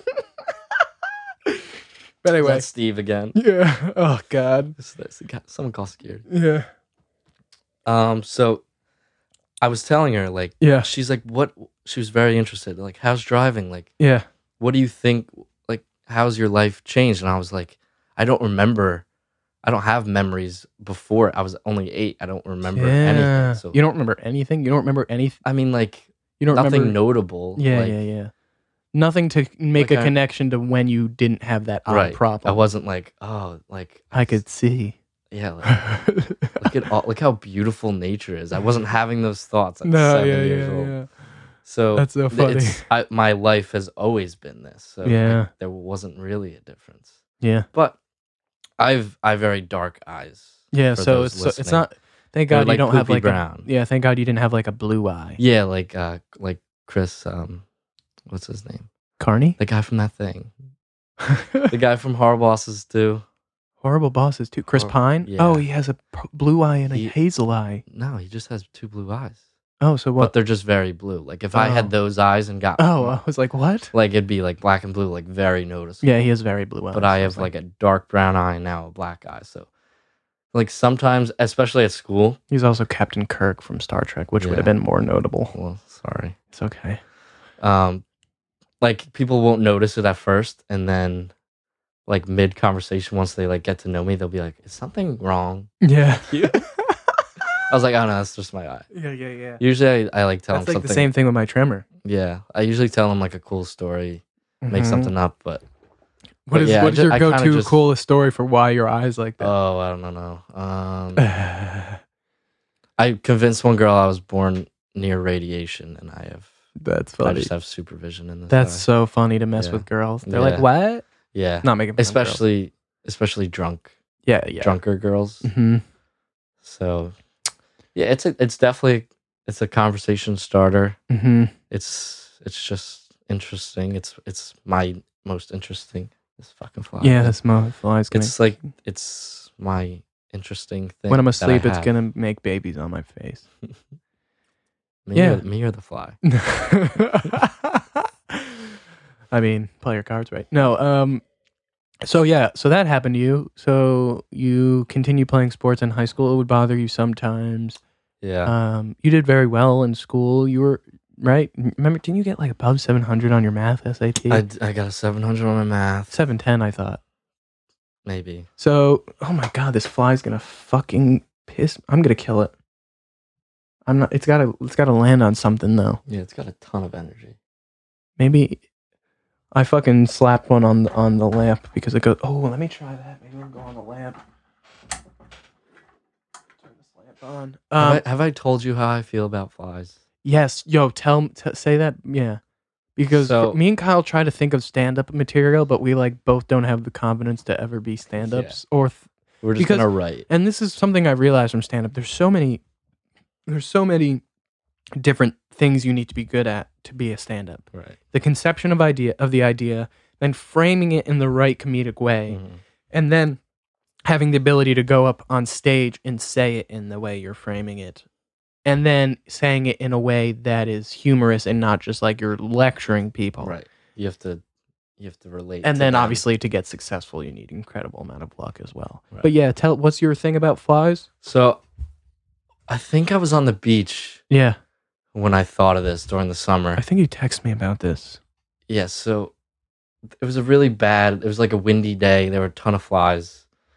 [SPEAKER 1] But anyway,
[SPEAKER 2] That's Steve again.
[SPEAKER 1] yeah. Oh God.
[SPEAKER 2] This, this, someone call security.
[SPEAKER 1] Yeah.
[SPEAKER 2] Um. So I was telling her like
[SPEAKER 1] Yeah.
[SPEAKER 2] she's like what she was very interested like how's driving like
[SPEAKER 1] Yeah.
[SPEAKER 2] what do you think like how's your life changed, and I was like I don't remember I don't have memories before I was only eight. I don't remember
[SPEAKER 1] Yeah.
[SPEAKER 2] anything, so
[SPEAKER 1] You don't remember anything. You don't remember anything.
[SPEAKER 2] I mean like
[SPEAKER 1] You don't
[SPEAKER 2] nothing
[SPEAKER 1] remember.
[SPEAKER 2] notable.
[SPEAKER 1] Yeah,
[SPEAKER 2] like,
[SPEAKER 1] yeah, yeah. Nothing to make
[SPEAKER 2] Like
[SPEAKER 1] a
[SPEAKER 2] I-
[SPEAKER 1] connection to when you didn't have that eye
[SPEAKER 2] right.
[SPEAKER 1] problem.
[SPEAKER 2] I wasn't like oh like
[SPEAKER 1] I could see.
[SPEAKER 2] yeah like, look at all look how beautiful nature is. I wasn't having those thoughts at
[SPEAKER 1] no,
[SPEAKER 2] seven
[SPEAKER 1] yeah,
[SPEAKER 2] years
[SPEAKER 1] yeah,
[SPEAKER 2] old.
[SPEAKER 1] yeah.
[SPEAKER 2] So
[SPEAKER 1] That's so
[SPEAKER 2] th-
[SPEAKER 1] funny.
[SPEAKER 2] It's, I, my life has always been this. So like,
[SPEAKER 1] Yeah.
[SPEAKER 2] there wasn't really a difference.
[SPEAKER 1] Yeah.
[SPEAKER 2] But I've I have very dark eyes.
[SPEAKER 1] Yeah,
[SPEAKER 2] for
[SPEAKER 1] so
[SPEAKER 2] those
[SPEAKER 1] it's so, it's
[SPEAKER 2] listening.
[SPEAKER 1] not thank
[SPEAKER 2] They're
[SPEAKER 1] God you
[SPEAKER 2] like
[SPEAKER 1] don't have
[SPEAKER 2] poopy
[SPEAKER 1] like
[SPEAKER 2] brown.
[SPEAKER 1] a, yeah, thank God you didn't have like a blue eye.
[SPEAKER 2] Yeah, like uh like Chris um what's his name?
[SPEAKER 1] Carney?
[SPEAKER 2] The guy from that thing. The guy from Horror Bosses too.
[SPEAKER 1] Horrible bosses too. Chris
[SPEAKER 2] Hor-
[SPEAKER 1] Pine?
[SPEAKER 2] yeah.
[SPEAKER 1] Oh, he has a p- blue eye and a
[SPEAKER 2] He-
[SPEAKER 1] hazel eye.
[SPEAKER 2] No, he just has two blue eyes.
[SPEAKER 1] Oh, so
[SPEAKER 2] But
[SPEAKER 1] what?
[SPEAKER 2] they're just very blue. Like if I
[SPEAKER 1] Oh.
[SPEAKER 2] had those eyes and got
[SPEAKER 1] Oh, I was like, what?
[SPEAKER 2] like it'd be like black and blue, like very noticeable.
[SPEAKER 1] Yeah, he has very blue eyes.
[SPEAKER 2] But I
[SPEAKER 1] was
[SPEAKER 2] have like a dark brown eye and now a black eye. So like sometimes, especially at school.
[SPEAKER 1] he's also Captain Kirk from Star Trek, which would
[SPEAKER 2] Yeah.
[SPEAKER 1] have been more notable.
[SPEAKER 2] Well, sorry.
[SPEAKER 1] It's okay.
[SPEAKER 2] Um, like people won't notice it at first, and then like mid conversation, once they like get to know me, they'll be like, "Is something wrong?"
[SPEAKER 1] Yeah.
[SPEAKER 2] I was like, "Oh no, that's just my eye."
[SPEAKER 1] Yeah, yeah, yeah.
[SPEAKER 2] Usually, I, I like tell
[SPEAKER 1] That's
[SPEAKER 2] them
[SPEAKER 1] like
[SPEAKER 2] something.
[SPEAKER 1] the same thing with my trimmer.
[SPEAKER 2] Yeah, I usually tell them like a cool story, make
[SPEAKER 1] Mhm.
[SPEAKER 2] something up, but
[SPEAKER 1] What
[SPEAKER 2] but
[SPEAKER 1] is
[SPEAKER 2] yeah, I
[SPEAKER 1] what is
[SPEAKER 2] ju-
[SPEAKER 1] your
[SPEAKER 2] I kinda
[SPEAKER 1] go-to
[SPEAKER 2] just-
[SPEAKER 1] coolest story for why your eyes like that?
[SPEAKER 2] oh, I don't know. Um, I convinced one girl I was born near radiation, and I have
[SPEAKER 1] That's
[SPEAKER 2] I
[SPEAKER 1] funny.
[SPEAKER 2] just have supervision in this.
[SPEAKER 1] That's
[SPEAKER 2] eye.
[SPEAKER 1] so funny to mess
[SPEAKER 2] Yeah.
[SPEAKER 1] with girls. They're
[SPEAKER 2] Yeah.
[SPEAKER 1] like, "What?"
[SPEAKER 2] yeah,
[SPEAKER 1] Not making fun of girls.
[SPEAKER 2] especially especially drunk
[SPEAKER 1] Yeah, yeah.
[SPEAKER 2] drunker girls.
[SPEAKER 1] hmm
[SPEAKER 2] So yeah, it's a, it's definitely it's a conversation starter.
[SPEAKER 1] hmm
[SPEAKER 2] It's it's just interesting. It's it's my most interesting. This fucking fly.
[SPEAKER 1] Yeah, this mo fly's gonna.
[SPEAKER 2] it's like it's my interesting thing.
[SPEAKER 1] when I'm
[SPEAKER 2] that I
[SPEAKER 1] asleep, it's
[SPEAKER 2] have.
[SPEAKER 1] gonna make babies on my face.
[SPEAKER 2] me
[SPEAKER 1] yeah.
[SPEAKER 2] or, me or the fly.
[SPEAKER 1] I mean, play your cards right. No, um, so yeah, so that happened to you. So you continue playing sports in high school. It would bother you sometimes.
[SPEAKER 2] Yeah,
[SPEAKER 1] Um, you did very well in school. You were right. Remember, didn't you get like above seven hundred on your math S A T?
[SPEAKER 2] I, d- I got a seven hundred on my math.
[SPEAKER 1] seven ten, I thought.
[SPEAKER 2] Maybe.
[SPEAKER 1] So, oh my god, this fly's gonna fucking piss. I'm gonna kill it. I'm not. It's gotta. It's gotta land on something though.
[SPEAKER 2] Yeah, it's got a ton of energy.
[SPEAKER 1] Maybe I fucking slapped one on the, on the lamp because it goes. Oh, let me try that. Maybe it'll go on the lamp. Turn this lamp on. Um,
[SPEAKER 2] have, I, have I told you how I feel about flies?
[SPEAKER 1] yes, yo, tell t- say that. Yeah, because
[SPEAKER 2] So-
[SPEAKER 1] me and Kyle try to think of stand up material, but we like both don't have the confidence to ever be stand ups or. Th-
[SPEAKER 2] We're just
[SPEAKER 1] Because-
[SPEAKER 2] gonna write.
[SPEAKER 1] and this is something I realized from stand up. There's so many. There's so many different things you need to be good at to be a stand up.
[SPEAKER 2] Right.
[SPEAKER 1] The conception of idea of the idea, then framing it in the right comedic way,
[SPEAKER 2] Mhm.
[SPEAKER 1] and then having the ability to go up on stage and say it in the way you're framing it, and then saying it in a way that is humorous and not just like you're lecturing people.
[SPEAKER 2] Right. You have to. You have to relate.
[SPEAKER 1] And
[SPEAKER 2] to
[SPEAKER 1] then
[SPEAKER 2] them.
[SPEAKER 1] obviously to get successful, you need incredible amount of luck as well.
[SPEAKER 2] Right.
[SPEAKER 1] But yeah, tell what's your thing about flies?
[SPEAKER 2] So, I think I was on the beach
[SPEAKER 1] Yeah,
[SPEAKER 2] when I thought of this during the summer.
[SPEAKER 1] I think you text me about this.
[SPEAKER 2] Yeah, so it was a really bad, it was like a windy day. There were a ton of flies.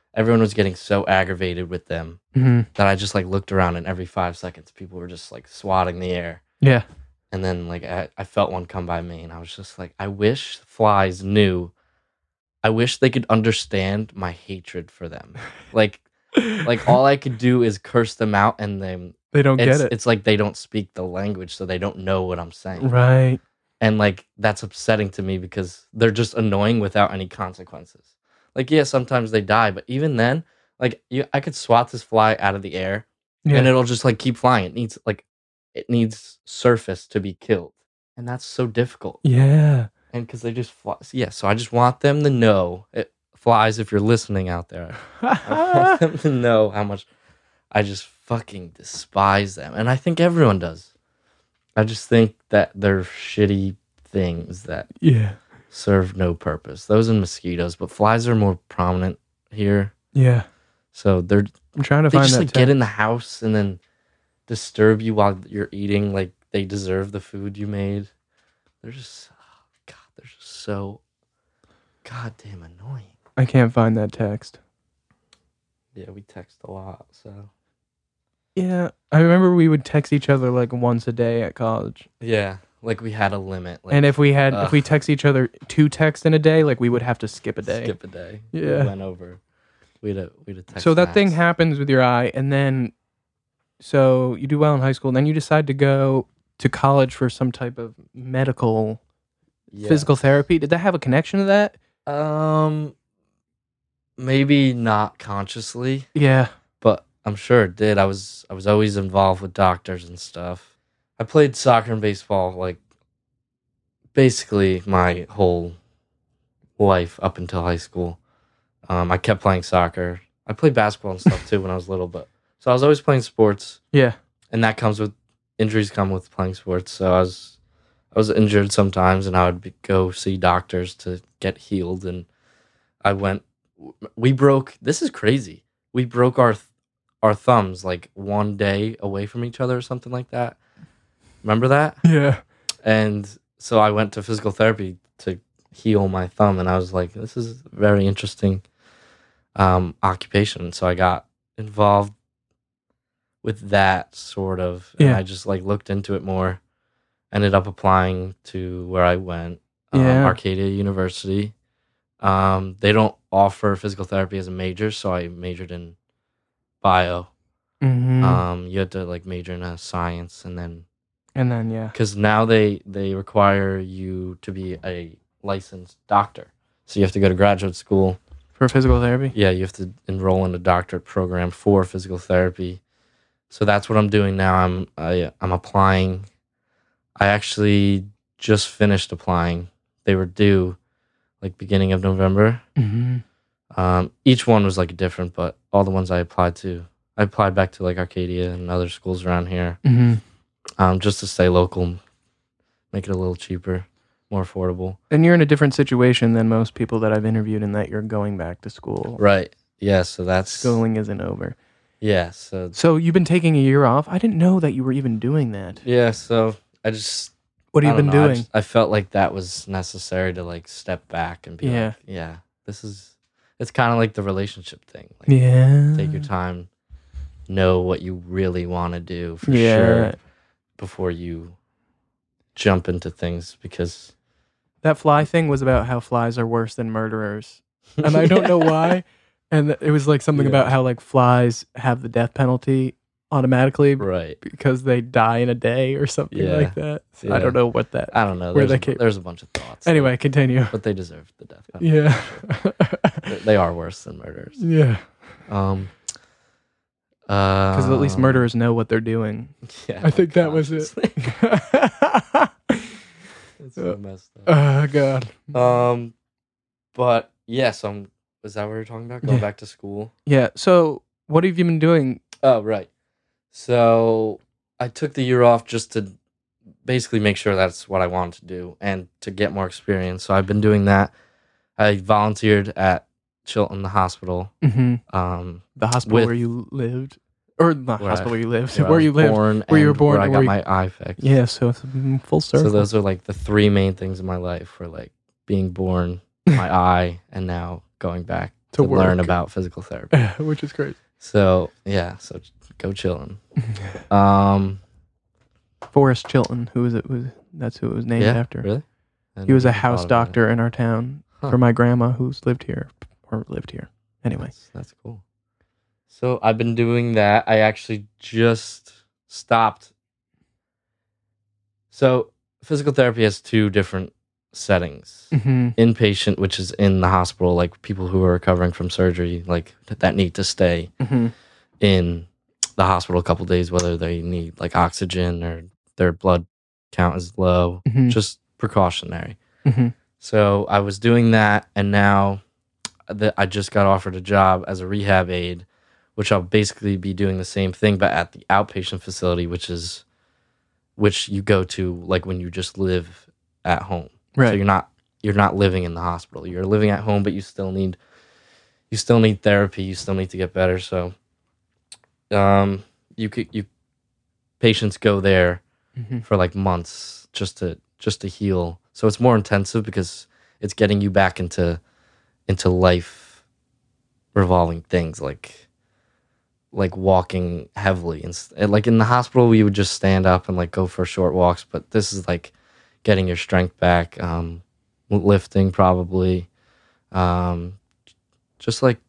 [SPEAKER 2] everyone was getting so aggravated with them
[SPEAKER 1] Mm-hmm.
[SPEAKER 2] that I just like looked around, and every five seconds people were just like swatting the air.
[SPEAKER 1] Yeah.
[SPEAKER 2] And then like I, I felt one come by me, and I was just like, I wish flies knew. I wish they could understand my hatred for them. Like like all I could do is curse them out, and then
[SPEAKER 1] They don't
[SPEAKER 2] it's
[SPEAKER 1] get it.
[SPEAKER 2] it's like they don't speak the language, so they don't know what I'm saying.
[SPEAKER 1] Right.
[SPEAKER 2] And like that's upsetting to me because they're just annoying without any consequences. Like yeah, sometimes they die, but even then, like you, I could swat this fly out of the air,
[SPEAKER 1] Yeah.
[SPEAKER 2] and it'll just like keep flying. It needs like it needs surface to be killed, and that's so difficult.
[SPEAKER 1] Yeah.
[SPEAKER 2] And because they just fly, yeah. So I just want them to know, it, flies. If you're listening out there, I want them to know how much I just fucking despise them, and I think everyone does. I just think that they're shitty things that
[SPEAKER 1] Yeah.
[SPEAKER 2] serve no purpose. Those and mosquitoes, but flies are more prominent here.
[SPEAKER 1] Yeah.
[SPEAKER 2] So they're
[SPEAKER 1] I'm trying to
[SPEAKER 2] they
[SPEAKER 1] find
[SPEAKER 2] just
[SPEAKER 1] that.
[SPEAKER 2] like get
[SPEAKER 1] text.
[SPEAKER 2] in the house and then disturb you while you're eating. Like they deserve the food you made. They're just oh God. They're just so goddamn annoying.
[SPEAKER 1] I can't find that text.
[SPEAKER 2] Yeah, we text a lot. So
[SPEAKER 1] Yeah, I remember we would text each other like once a day at college.
[SPEAKER 2] yeah, like we had a limit. Like,
[SPEAKER 1] And if we had,
[SPEAKER 2] ugh.
[SPEAKER 1] if we text each other two texts in a day, like we would have to skip a day.
[SPEAKER 2] skip a day.
[SPEAKER 1] Yeah.
[SPEAKER 2] we went over. We'd a we'd a text.
[SPEAKER 1] So that thing
[SPEAKER 2] max.
[SPEAKER 1] happens with your eye, and then, so you do well in high school, and then you decide to go to college for some type of medical
[SPEAKER 2] Yeah.
[SPEAKER 1] physical therapy. Did that have a connection to that?
[SPEAKER 2] Um, maybe not consciously,
[SPEAKER 1] Yeah.
[SPEAKER 2] but I'm sure it did. I was I was always involved with doctors and stuff. I played soccer and baseball like basically my whole life up until high school. Um, I kept playing soccer. I played basketball and stuff too when I was little, but so I was always playing sports,
[SPEAKER 1] Yeah.
[SPEAKER 2] and that comes with injuries. Come with playing sports. So I was I was injured sometimes, and I would be, go see doctors to get healed. And I went. We broke. This is crazy. We broke our th- our thumbs like one day away from each other or something like that. Remember that?
[SPEAKER 1] Yeah.
[SPEAKER 2] And so I went to physical therapy to heal my thumb, and I was like, this is a very interesting um, occupation. So I got involved with that sort of, and
[SPEAKER 1] Yeah.
[SPEAKER 2] I just like looked into it more. Ended up applying to where I went, um,
[SPEAKER 1] Yeah.
[SPEAKER 2] Arcadia University. Um, they don't offer physical therapy as a major, so I majored in bio.
[SPEAKER 1] Mm-hmm.
[SPEAKER 2] Um, you had to like major in a science, and then
[SPEAKER 1] and then, yeah.
[SPEAKER 2] because now they they require you to be a licensed doctor, so you have to go to graduate school.
[SPEAKER 1] For physical therapy?
[SPEAKER 2] Yeah, you have to enroll in a doctorate program for physical therapy. So that's what I'm doing now. I'm I, I'm applying. I actually just finished applying. They were due like beginning of November.
[SPEAKER 1] Mm-hmm.
[SPEAKER 2] Um, each one was like different, but all the ones I applied to, I applied back to like Arcadia and other schools around here,
[SPEAKER 1] Mm-hmm.
[SPEAKER 2] um, just to stay local, make it a little cheaper, more affordable.
[SPEAKER 1] And you're in a different situation than most people that I've interviewed in that you're going back to school.
[SPEAKER 2] Right. Yeah. So that's
[SPEAKER 1] Schooling isn't over.
[SPEAKER 2] yeah. So
[SPEAKER 1] So you've been taking a year off? I didn't know that you were even doing that.
[SPEAKER 2] yeah. So I just
[SPEAKER 1] What have
[SPEAKER 2] I
[SPEAKER 1] you
[SPEAKER 2] don't
[SPEAKER 1] been
[SPEAKER 2] know, I
[SPEAKER 1] doing?
[SPEAKER 2] just- I, felt like that was necessary to like step back and be
[SPEAKER 1] Yeah.
[SPEAKER 2] like, yeah, this is. It's kind of like the relationship thing. Like,
[SPEAKER 1] Yeah.
[SPEAKER 2] take your time, know what you really want to do for
[SPEAKER 1] Yeah.
[SPEAKER 2] sure before you jump into things because
[SPEAKER 1] That fly thing was about how flies are worse than murderers. And I don't know why. And it was like something
[SPEAKER 2] Yeah.
[SPEAKER 1] about how like flies have the death penalty automatically
[SPEAKER 2] Right.
[SPEAKER 1] because they die in a day or something
[SPEAKER 2] Yeah.
[SPEAKER 1] like that. So I
[SPEAKER 2] Yeah.
[SPEAKER 1] don't know what that.
[SPEAKER 2] I don't know.
[SPEAKER 1] Where
[SPEAKER 2] There's,
[SPEAKER 1] they
[SPEAKER 2] a,
[SPEAKER 1] came-
[SPEAKER 2] there's a bunch of thoughts.
[SPEAKER 1] Anyway, continue.
[SPEAKER 2] but they deserve the death penalty.
[SPEAKER 1] Yeah.
[SPEAKER 2] They- They are worse than murderers.
[SPEAKER 1] Yeah.
[SPEAKER 2] Um. Because
[SPEAKER 1] Because at least murderers know what they're doing.
[SPEAKER 2] Yeah,
[SPEAKER 1] I think that was it.
[SPEAKER 2] It's so messed up.
[SPEAKER 1] Oh, God.
[SPEAKER 2] Um, but yes, um, is that what we're talking about? Going
[SPEAKER 1] Yeah.
[SPEAKER 2] back to school.
[SPEAKER 1] Yeah. So what have you been doing?
[SPEAKER 2] Oh, right. So I took the year off just to basically make sure that's what I wanted to do and to get more experience. So I've been doing that. I volunteered at Chilton, the hospital.
[SPEAKER 1] Mm-hmm.
[SPEAKER 2] Um,
[SPEAKER 1] The hospital
[SPEAKER 2] With-
[SPEAKER 1] where you lived? Or the
[SPEAKER 2] Where I-
[SPEAKER 1] hospital where you lived?
[SPEAKER 2] where, I
[SPEAKER 1] Where
[SPEAKER 2] was
[SPEAKER 1] you lived?
[SPEAKER 2] born
[SPEAKER 1] where you were
[SPEAKER 2] and
[SPEAKER 1] born
[SPEAKER 2] Where I
[SPEAKER 1] and
[SPEAKER 2] got
[SPEAKER 1] where
[SPEAKER 2] my eye fixed.
[SPEAKER 1] Yeah, so it's mm, full circle.
[SPEAKER 2] So those are like the three main things in my life: were like being born, my eye, and now going back
[SPEAKER 1] To
[SPEAKER 2] to, learn
[SPEAKER 1] work.
[SPEAKER 2] about physical therapy.
[SPEAKER 1] Which is crazy.
[SPEAKER 2] So yeah, so go chilling. Um,
[SPEAKER 1] Forrest Chilton, who was it was that's who it was named
[SPEAKER 2] yeah,
[SPEAKER 1] after.
[SPEAKER 2] really? I
[SPEAKER 1] He was
[SPEAKER 2] never
[SPEAKER 1] a
[SPEAKER 2] even
[SPEAKER 1] house
[SPEAKER 2] thought about it.
[SPEAKER 1] doctor in our town
[SPEAKER 2] Huh.
[SPEAKER 1] for my grandma who's lived here or lived here. Anyway.
[SPEAKER 2] That's, that's cool. So I've been doing that. I actually just stopped. So physical therapy has two different settings.
[SPEAKER 1] Mm-hmm.
[SPEAKER 2] Inpatient, which is in the hospital, like people who are recovering from surgery, like that need to stay
[SPEAKER 1] Mm-hmm.
[SPEAKER 2] in the hospital a couple days, whether they need like oxygen or their blood count is low,
[SPEAKER 1] Mm-hmm.
[SPEAKER 2] just precautionary.
[SPEAKER 1] Mm-hmm.
[SPEAKER 2] So I was doing that, and now that I just got offered a job as a rehab aide, which I'll basically be doing the same thing, but at the outpatient facility, which is which you go to like when you just live at home.
[SPEAKER 1] Right.
[SPEAKER 2] So you're not you're not living in the hospital. You're living at home, but you still need you still need therapy. You still need to get better. So, um, you could you patients go there
[SPEAKER 1] Mm-hmm.
[SPEAKER 2] for like months just to just to heal. So it's more intensive because it's getting you back into into life revolving things like like walking heavily and s- and, like in the hospital we would just stand up and like go for short walks, but this is like getting your strength back, um, lifting probably, um, just like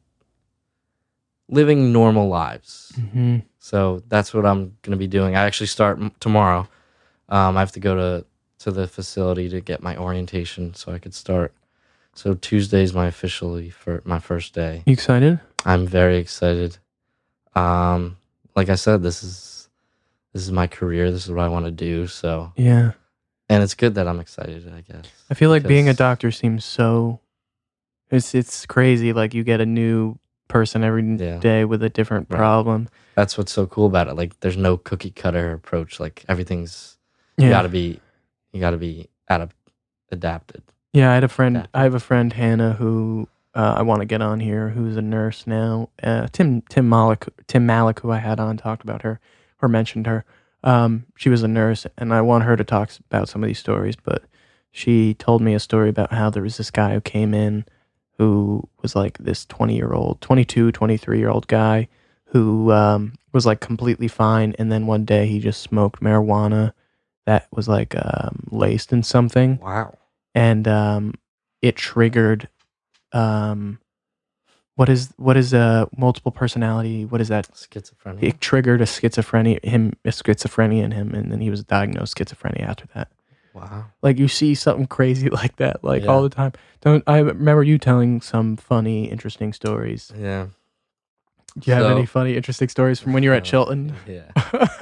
[SPEAKER 2] living normal lives.
[SPEAKER 1] Mm-hmm.
[SPEAKER 2] So that's what I'm gonna be doing. I actually start m- tomorrow. Um, I have to go to to the facility to get my orientation so I could start. So Tuesday's my officially for my first day.
[SPEAKER 1] You excited?
[SPEAKER 2] I'm very excited. Um, like I said, this is this is my career. This is what I want to do. So,
[SPEAKER 1] Yeah.
[SPEAKER 2] and it's good that I'm excited, I guess.
[SPEAKER 1] I feel like being a
[SPEAKER 2] because-
[SPEAKER 1] doctor seems so it's it's crazy. Like you get a new person every
[SPEAKER 2] Yeah.
[SPEAKER 1] day with a different
[SPEAKER 2] Right.
[SPEAKER 1] problem.
[SPEAKER 2] That's what's so cool about it. Like, there's no cookie cutter approach. Like everything's you
[SPEAKER 1] Yeah.
[SPEAKER 2] gotta be you gotta be adap- adapted.
[SPEAKER 1] Yeah, I had a friend.
[SPEAKER 2] Adapted.
[SPEAKER 1] I have a friend Hannah who uh, I want to get on here, who's a nurse now. Uh, Tim Tim Malik Tim Malik, who I had on, talked about her or mentioned her. Um, she was a nurse, and I want her to talk about some of these stories. But she told me a story about how there was this guy who came in, who was like this twenty year old, twenty-two, twenty-three year old guy, who um, was like completely fine, and then one day he just smoked marijuana that was like um, laced in something.
[SPEAKER 2] Wow.
[SPEAKER 1] And um, it triggered um, what is what is a multiple personality? What is that?
[SPEAKER 2] Schizophrenia.
[SPEAKER 1] It triggered a schizophrenia him a schizophrenia in him, and then he was diagnosed schizophrenia after that.
[SPEAKER 2] Wow.
[SPEAKER 1] Like you see something crazy like that, like
[SPEAKER 2] Yeah.
[SPEAKER 1] all the time. Don't I remember you telling some funny, interesting stories?
[SPEAKER 2] Yeah.
[SPEAKER 1] Do you have
[SPEAKER 2] So-
[SPEAKER 1] any funny, interesting stories from when you're at
[SPEAKER 2] Uh,
[SPEAKER 1] Chilton?
[SPEAKER 2] Yeah.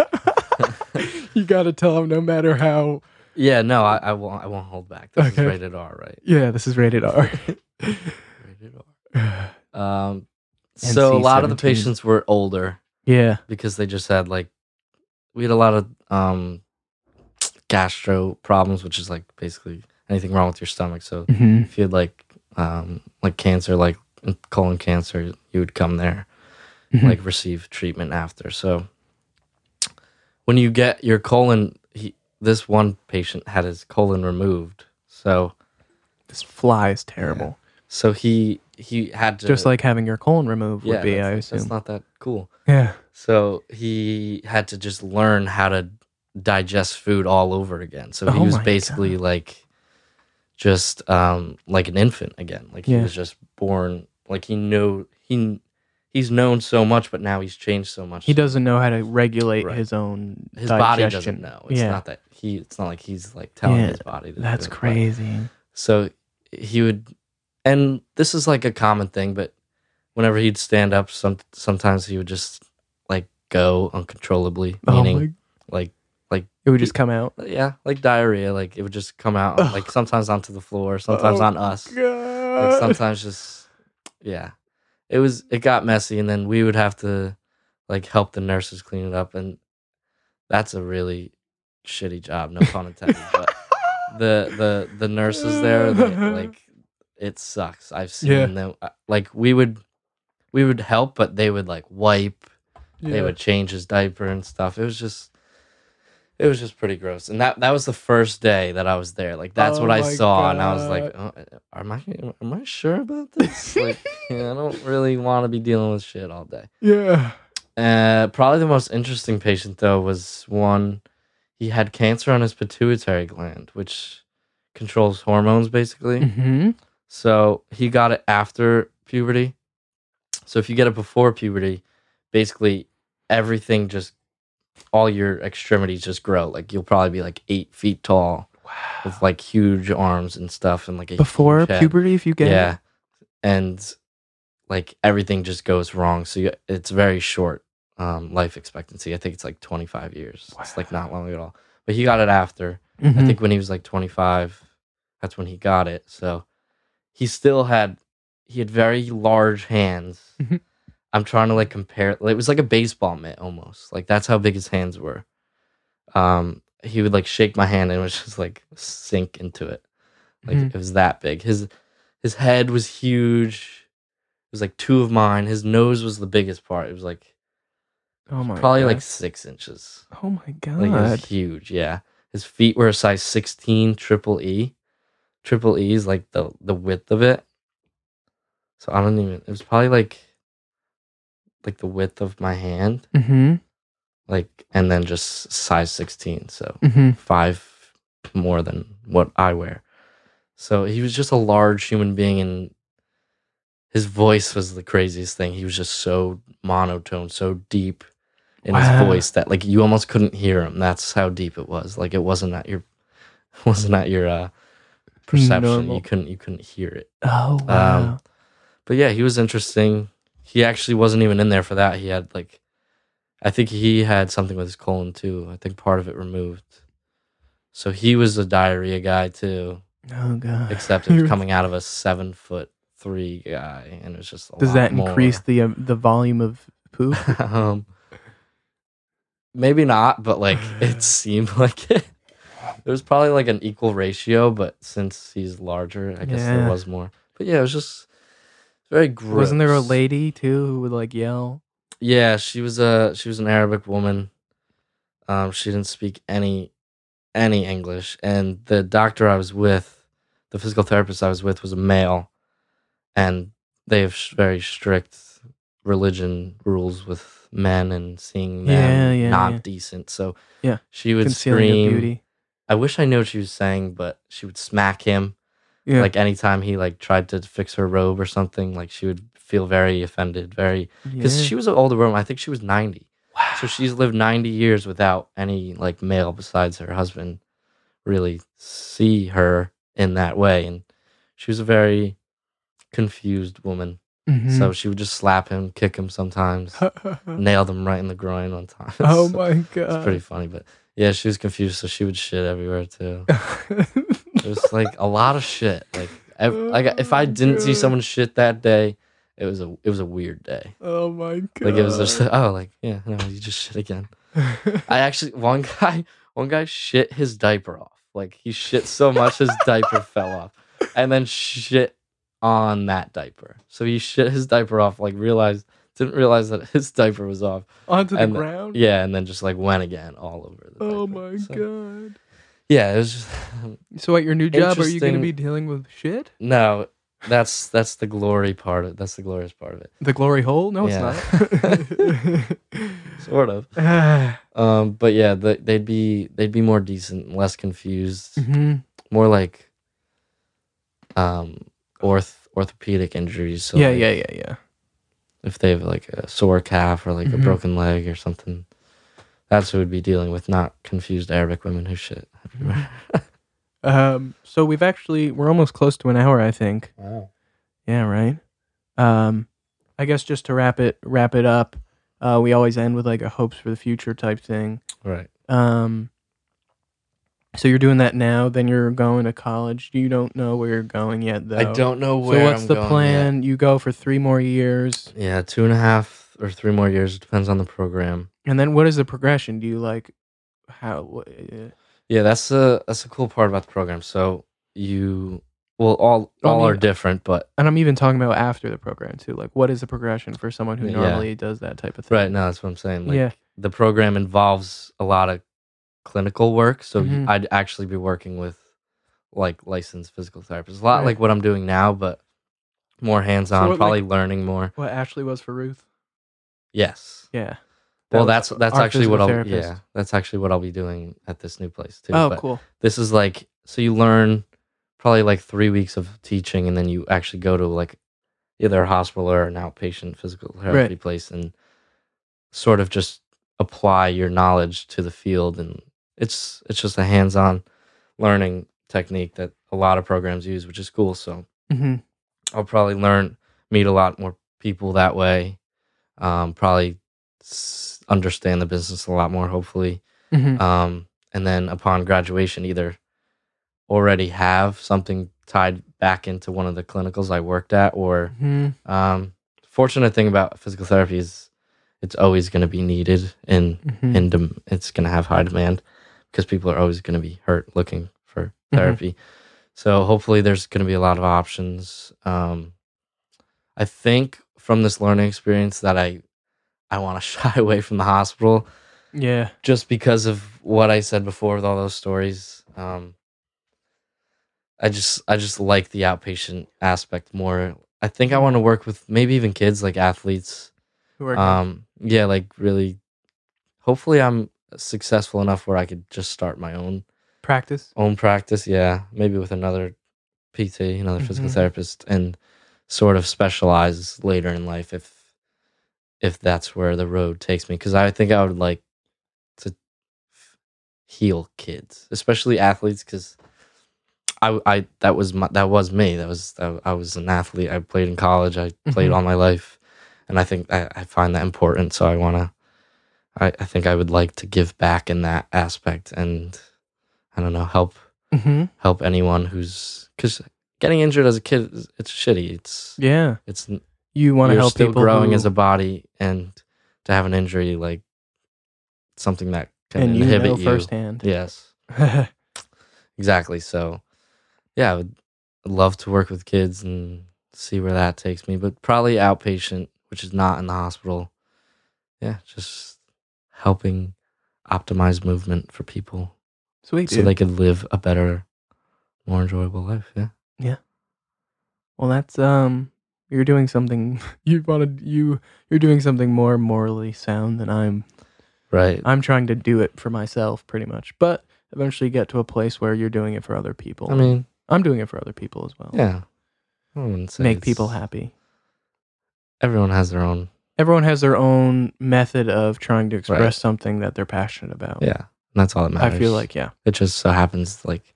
[SPEAKER 1] You got to tell them no matter how.
[SPEAKER 2] Yeah, no, I, I won't. I won't hold back. This
[SPEAKER 1] Okay.
[SPEAKER 2] is rated R, right?
[SPEAKER 1] Yeah, this is rated R.
[SPEAKER 2] Rated R. Um,
[SPEAKER 1] N
[SPEAKER 2] so a
[SPEAKER 1] C
[SPEAKER 2] lot of the
[SPEAKER 1] seventeen.
[SPEAKER 2] patients were older
[SPEAKER 1] Yeah.
[SPEAKER 2] because they just had like we had a lot of um gastro problems, which is like basically anything wrong with your stomach. So
[SPEAKER 1] Mm-hmm.
[SPEAKER 2] if you had like um like cancer, like colon cancer, you would come there,
[SPEAKER 1] Mm-hmm.
[SPEAKER 2] like receive treatment after. So when you get your colon, he, this one patient had his colon removed. So
[SPEAKER 1] This fly is terrible.
[SPEAKER 2] so he he had to
[SPEAKER 1] Just like having your colon removed would
[SPEAKER 2] yeah,
[SPEAKER 1] be,
[SPEAKER 2] that's,
[SPEAKER 1] I
[SPEAKER 2] that's
[SPEAKER 1] assume.
[SPEAKER 2] not that cool.
[SPEAKER 1] Yeah.
[SPEAKER 2] So he had to just learn how to digest food all over again. So he
[SPEAKER 1] Oh
[SPEAKER 2] was
[SPEAKER 1] my
[SPEAKER 2] basically
[SPEAKER 1] God.
[SPEAKER 2] like just um like an infant again. Like he
[SPEAKER 1] Yeah.
[SPEAKER 2] was just born like he knew he he's known so much, but now he's changed so much.
[SPEAKER 1] He doesn't know how to regulate
[SPEAKER 2] Right.
[SPEAKER 1] his own
[SPEAKER 2] His body
[SPEAKER 1] digestion.
[SPEAKER 2] doesn't know. It's
[SPEAKER 1] yeah.
[SPEAKER 2] not that he it's not like he's like telling
[SPEAKER 1] Yeah,
[SPEAKER 2] his body to
[SPEAKER 1] That's
[SPEAKER 2] do it, but-
[SPEAKER 1] crazy.
[SPEAKER 2] So he would, and this is like a common thing, but whenever he'd stand up, some sometimes he would just like go uncontrollably, meaning
[SPEAKER 1] oh my,
[SPEAKER 2] like like
[SPEAKER 1] it would just come out.
[SPEAKER 2] yeah, like diarrhea. Like it would just come out,
[SPEAKER 1] Ugh.
[SPEAKER 2] like sometimes onto the floor, sometimes
[SPEAKER 1] Oh,
[SPEAKER 2] on us, like
[SPEAKER 1] God.
[SPEAKER 2] sometimes just yeah. It was it got messy, and then we would have to like help the nurses clean it up, and that's a really shitty job, no pun intended, but. the the the nurses there they, like it sucks. I've seen
[SPEAKER 1] Yeah.
[SPEAKER 2] them uh, like we would we would help, but they would like wipe, they
[SPEAKER 1] Yeah.
[SPEAKER 2] would change his diaper and stuff. It was just It was just pretty gross, and that that was the first day that I was there. Like that's
[SPEAKER 1] Oh
[SPEAKER 2] what I
[SPEAKER 1] my
[SPEAKER 2] saw, and I was
[SPEAKER 1] God.
[SPEAKER 2] like, oh, "Am I am I sure about this? Like, yeah, I don't really want to be dealing with shit all day."
[SPEAKER 1] Yeah.
[SPEAKER 2] Uh, probably the most interesting patient though was one. He had cancer on his pituitary gland, which controls hormones basically.
[SPEAKER 1] Mm-hmm.
[SPEAKER 2] So he got it after puberty. So if you get it before puberty, basically everything just all your extremities just grow. Like you'll probably be like eight feet tall
[SPEAKER 1] Wow.
[SPEAKER 2] with like huge arms and stuff and like a
[SPEAKER 1] Before
[SPEAKER 2] huge head.
[SPEAKER 1] puberty, if you get
[SPEAKER 2] yeah,
[SPEAKER 1] it?
[SPEAKER 2] and like everything just goes wrong. So you, it's very short um, life expectancy. I think it's like twenty-five years. It's like not long at all. But he got it after.
[SPEAKER 1] Mhm.
[SPEAKER 2] I think when he was like twenty-five, that's when he got it. So he still had he had very large hands.
[SPEAKER 1] Mhm.
[SPEAKER 2] I'm trying to like compare. It was like a baseball mitt almost. Like that's how big his hands were. Um, he would like shake my hand and it was just like sink into it. Like
[SPEAKER 1] Mhm.
[SPEAKER 2] it was that big. His his head was huge. It was like two of mine. His nose was the biggest part. It was like
[SPEAKER 1] Oh my
[SPEAKER 2] probably
[SPEAKER 1] God.
[SPEAKER 2] like six inches.
[SPEAKER 1] Oh my God.
[SPEAKER 2] Like it was huge. Yeah. His feet were a size sixteen triple E. Triple E is like the the width of it. So I don't even. It was probably like like the width of my hand.
[SPEAKER 1] Mm-hmm.
[SPEAKER 2] Like and then just size sixteen. So
[SPEAKER 1] Mm-hmm.
[SPEAKER 2] five more than what I wear. So he was just a large human being, and his voice was the craziest thing. He was just so monotone, so deep in
[SPEAKER 1] Wow.
[SPEAKER 2] his voice that like you almost couldn't hear him. That's how deep it was. Like it wasn't at your wasn't at your uh, perception.
[SPEAKER 1] Normal.
[SPEAKER 2] You couldn't you couldn't hear it.
[SPEAKER 1] Oh wow.
[SPEAKER 2] Um, but yeah, he was interesting. He actually wasn't even in there for that. He had like, I think he had something with his colon too. I think part of it removed. So he was a diarrhea guy too.
[SPEAKER 1] Oh God.
[SPEAKER 2] Except it was coming out of a seven foot three guy, and it was just a
[SPEAKER 1] Does
[SPEAKER 2] lot
[SPEAKER 1] that
[SPEAKER 2] more.
[SPEAKER 1] increase the um, the volume of poop?
[SPEAKER 2] um, maybe not, but like it seemed like it. It was probably like an equal ratio, but since he's larger, I guess
[SPEAKER 1] Yeah.
[SPEAKER 2] there was more. But yeah, it was just very gross.
[SPEAKER 1] Wasn't there a lady too who would like yell?
[SPEAKER 2] Yeah, she was a she was an Arabic woman. Um, she didn't speak any any English, and the doctor I was with, the physical therapist I was with, was a male, and they have sh- very strict religion rules with men and seeing them
[SPEAKER 1] Yeah, yeah,
[SPEAKER 2] not
[SPEAKER 1] yeah.
[SPEAKER 2] decent. So
[SPEAKER 1] Yeah,
[SPEAKER 2] she would
[SPEAKER 1] concealing her
[SPEAKER 2] scream.
[SPEAKER 1] beauty.
[SPEAKER 2] I wish I knew what she was saying, but she would smack him.
[SPEAKER 1] Yeah.
[SPEAKER 2] Like anytime he like tried to fix her robe or something, like she would feel very offended, very because
[SPEAKER 1] Yeah.
[SPEAKER 2] she was an older woman. I think she was ninety.
[SPEAKER 1] Wow.
[SPEAKER 2] So she's lived ninety years without any like male besides her husband really see her in that way. And she was a very confused woman.
[SPEAKER 1] Mhm.
[SPEAKER 2] So she would just slap him, kick him sometimes, nailed him right in the groin one time.
[SPEAKER 1] Oh
[SPEAKER 2] So
[SPEAKER 1] my God.
[SPEAKER 2] it's pretty funny. But yeah, she was confused, so she would shit everywhere too. It was like a lot of shit. Like, ev- like if I didn't see
[SPEAKER 1] God.
[SPEAKER 2] someone shit that day, it was a it was a weird day.
[SPEAKER 1] Oh my God.
[SPEAKER 2] Like it was just oh like yeah no you just shit again. I actually one guy one guy shit his diaper off. Like he shit so much his diaper fell off, and then shit on that diaper. So he shit his diaper off. Like realized didn't realize that his diaper was off.
[SPEAKER 1] Onto the
[SPEAKER 2] and then-
[SPEAKER 1] ground.
[SPEAKER 2] Yeah, and then just like went again all over the.
[SPEAKER 1] Oh
[SPEAKER 2] diaper.
[SPEAKER 1] my
[SPEAKER 2] So,
[SPEAKER 1] God.
[SPEAKER 2] Yeah, it was just
[SPEAKER 1] So at your new job, are you going to
[SPEAKER 2] Interesting.
[SPEAKER 1] be dealing with shit?
[SPEAKER 2] no. That's that's the glory part of it. That's the glorious part of it.
[SPEAKER 1] The glory hole? No,
[SPEAKER 2] Yeah.
[SPEAKER 1] it's
[SPEAKER 2] Sort of.
[SPEAKER 1] not.
[SPEAKER 2] Um, but yeah, the, they'd be they'd be more decent, less confused,
[SPEAKER 1] hmm
[SPEAKER 2] more like um orth orthopedic injuries. So
[SPEAKER 1] Yeah,
[SPEAKER 2] like,
[SPEAKER 1] yeah, yeah, yeah.
[SPEAKER 2] if they have like a sore calf or like
[SPEAKER 1] Mhm.
[SPEAKER 2] a broken leg or something, that's who would be dealing with, not confused Arabic women who shit everywhere.
[SPEAKER 1] Um, so we've actually we're almost close to an hour, I think.
[SPEAKER 2] Wow.
[SPEAKER 1] Yeah, right. Um, I guess just to wrap it wrap it up, uh, we always end with like a hopes for the future type thing.
[SPEAKER 2] Right.
[SPEAKER 1] Um, so you're doing that now. Then you're going to college. You don't know where you're going yet, though.
[SPEAKER 2] I don't know where
[SPEAKER 1] So what's
[SPEAKER 2] I'm
[SPEAKER 1] the
[SPEAKER 2] going
[SPEAKER 1] plan? You go for three more years,
[SPEAKER 2] yet. Yeah, two and a half or three more years. It depends on the program.
[SPEAKER 1] and then what is the progression? Do you like how? What, uh,
[SPEAKER 2] Yeah, that's the that's the cool part about the program. So you well all
[SPEAKER 1] I
[SPEAKER 2] all
[SPEAKER 1] mean-
[SPEAKER 2] are different, but
[SPEAKER 1] and I'm even talking about after the program too. Like, what is the progression for someone who
[SPEAKER 2] Yeah.
[SPEAKER 1] normally does that type of thing?
[SPEAKER 2] right now that's what I'm saying. Like
[SPEAKER 1] Yeah.
[SPEAKER 2] the program involves a lot of clinical work. So y-
[SPEAKER 1] Mhm.
[SPEAKER 2] I'd actually be working with like licensed physical therapists, a lot
[SPEAKER 1] Right.
[SPEAKER 2] like what I'm doing now, but more hands on,
[SPEAKER 1] what,
[SPEAKER 2] probably
[SPEAKER 1] like-
[SPEAKER 2] learning more.
[SPEAKER 1] What Ashley was for Ruth.
[SPEAKER 2] Yes.
[SPEAKER 1] Yeah.
[SPEAKER 2] Well,
[SPEAKER 1] was
[SPEAKER 2] that's that's
[SPEAKER 1] our
[SPEAKER 2] actually what
[SPEAKER 1] physical
[SPEAKER 2] I'll
[SPEAKER 1] therapist.
[SPEAKER 2] yeah, that's actually what I'll be doing at this new place too.
[SPEAKER 1] Oh,
[SPEAKER 2] But
[SPEAKER 1] cool.
[SPEAKER 2] this is like so you learn probably like three weeks of teaching, and then you actually go to like either a hospital or an outpatient physical therapy
[SPEAKER 1] Right.
[SPEAKER 2] place and sort of just apply your knowledge to the field, and it's it's just a hands-on learning technique that a lot of programs use, which is cool. So
[SPEAKER 1] Mm-hmm.
[SPEAKER 2] I'll probably learn, meet a lot more people that way. Um, probably s- understand the business a lot more, hopefully.
[SPEAKER 1] Mm-hmm.
[SPEAKER 2] Um, and then upon graduation, either already have something tied back into one of the clinicals I worked at, or
[SPEAKER 1] Mm-hmm.
[SPEAKER 2] um, fortunate thing about physical therapy is it's always going to be needed, and
[SPEAKER 1] Mm-hmm.
[SPEAKER 2] in dem- it's going to have high demand because people are always going to be hurt looking for therapy. So hopefully there's going to be a lot of options. Um, I think from this learning experience that I I want to shy away from the hospital
[SPEAKER 1] Yeah.
[SPEAKER 2] just because of what I said before with all those stories. Um, I just I just like the outpatient aspect more. I think I want to work with maybe even kids like athletes.
[SPEAKER 1] Who are
[SPEAKER 2] Um, yeah, like really. Hopefully, I'm successful enough where I could just start my own
[SPEAKER 1] practice.
[SPEAKER 2] own practice. Yeah, maybe with another P T, another physical
[SPEAKER 1] Mhm.
[SPEAKER 2] therapist, and sort of specialize later in life if if that's where the road takes me. Because I think I would like to f- heal kids, especially athletes, because I, I that was my, that was me. That was I, I was an athlete. I played in college. I played
[SPEAKER 1] Mhm.
[SPEAKER 2] all my life, and I think I, I find that important. So I want to. I, I think I would like to give back in that aspect, and I don't know, help
[SPEAKER 1] Mm-hmm.
[SPEAKER 2] help anyone who's because getting injured as a kid is- it's shitty. It's
[SPEAKER 1] Yeah.
[SPEAKER 2] it's
[SPEAKER 1] You want to
[SPEAKER 2] you're
[SPEAKER 1] help
[SPEAKER 2] still
[SPEAKER 1] people
[SPEAKER 2] growing
[SPEAKER 1] who,
[SPEAKER 2] as a body, and to have an injury like something that can
[SPEAKER 1] and you
[SPEAKER 2] inhibit
[SPEAKER 1] know
[SPEAKER 2] you.
[SPEAKER 1] firsthand.
[SPEAKER 2] Yes, exactly. So yeah, I would love to work with kids and see where that takes me, but probably outpatient, which is not in the hospital. Yeah, just helping optimize movement for people
[SPEAKER 1] Sweet,
[SPEAKER 2] so
[SPEAKER 1] dude.
[SPEAKER 2] they could live a better, more enjoyable life. Yeah.
[SPEAKER 1] Yeah. Well, that's um. You're doing something. You wanted you. You're doing something more morally sound than I'm.
[SPEAKER 2] Right.
[SPEAKER 1] I'm trying to do it for myself, pretty much. But eventually, get to a place where you're doing it for other people.
[SPEAKER 2] I mean,
[SPEAKER 1] I'm doing it for other people as well.
[SPEAKER 2] yeah. I wouldn't say
[SPEAKER 1] Make
[SPEAKER 2] it's-
[SPEAKER 1] people happy.
[SPEAKER 2] Everyone has their own.
[SPEAKER 1] Everyone has their own method of trying to express
[SPEAKER 2] Right.
[SPEAKER 1] something that they're passionate about.
[SPEAKER 2] Yeah. And that's all that
[SPEAKER 1] I
[SPEAKER 2] matters.
[SPEAKER 1] feel like, yeah.
[SPEAKER 2] It just so happens like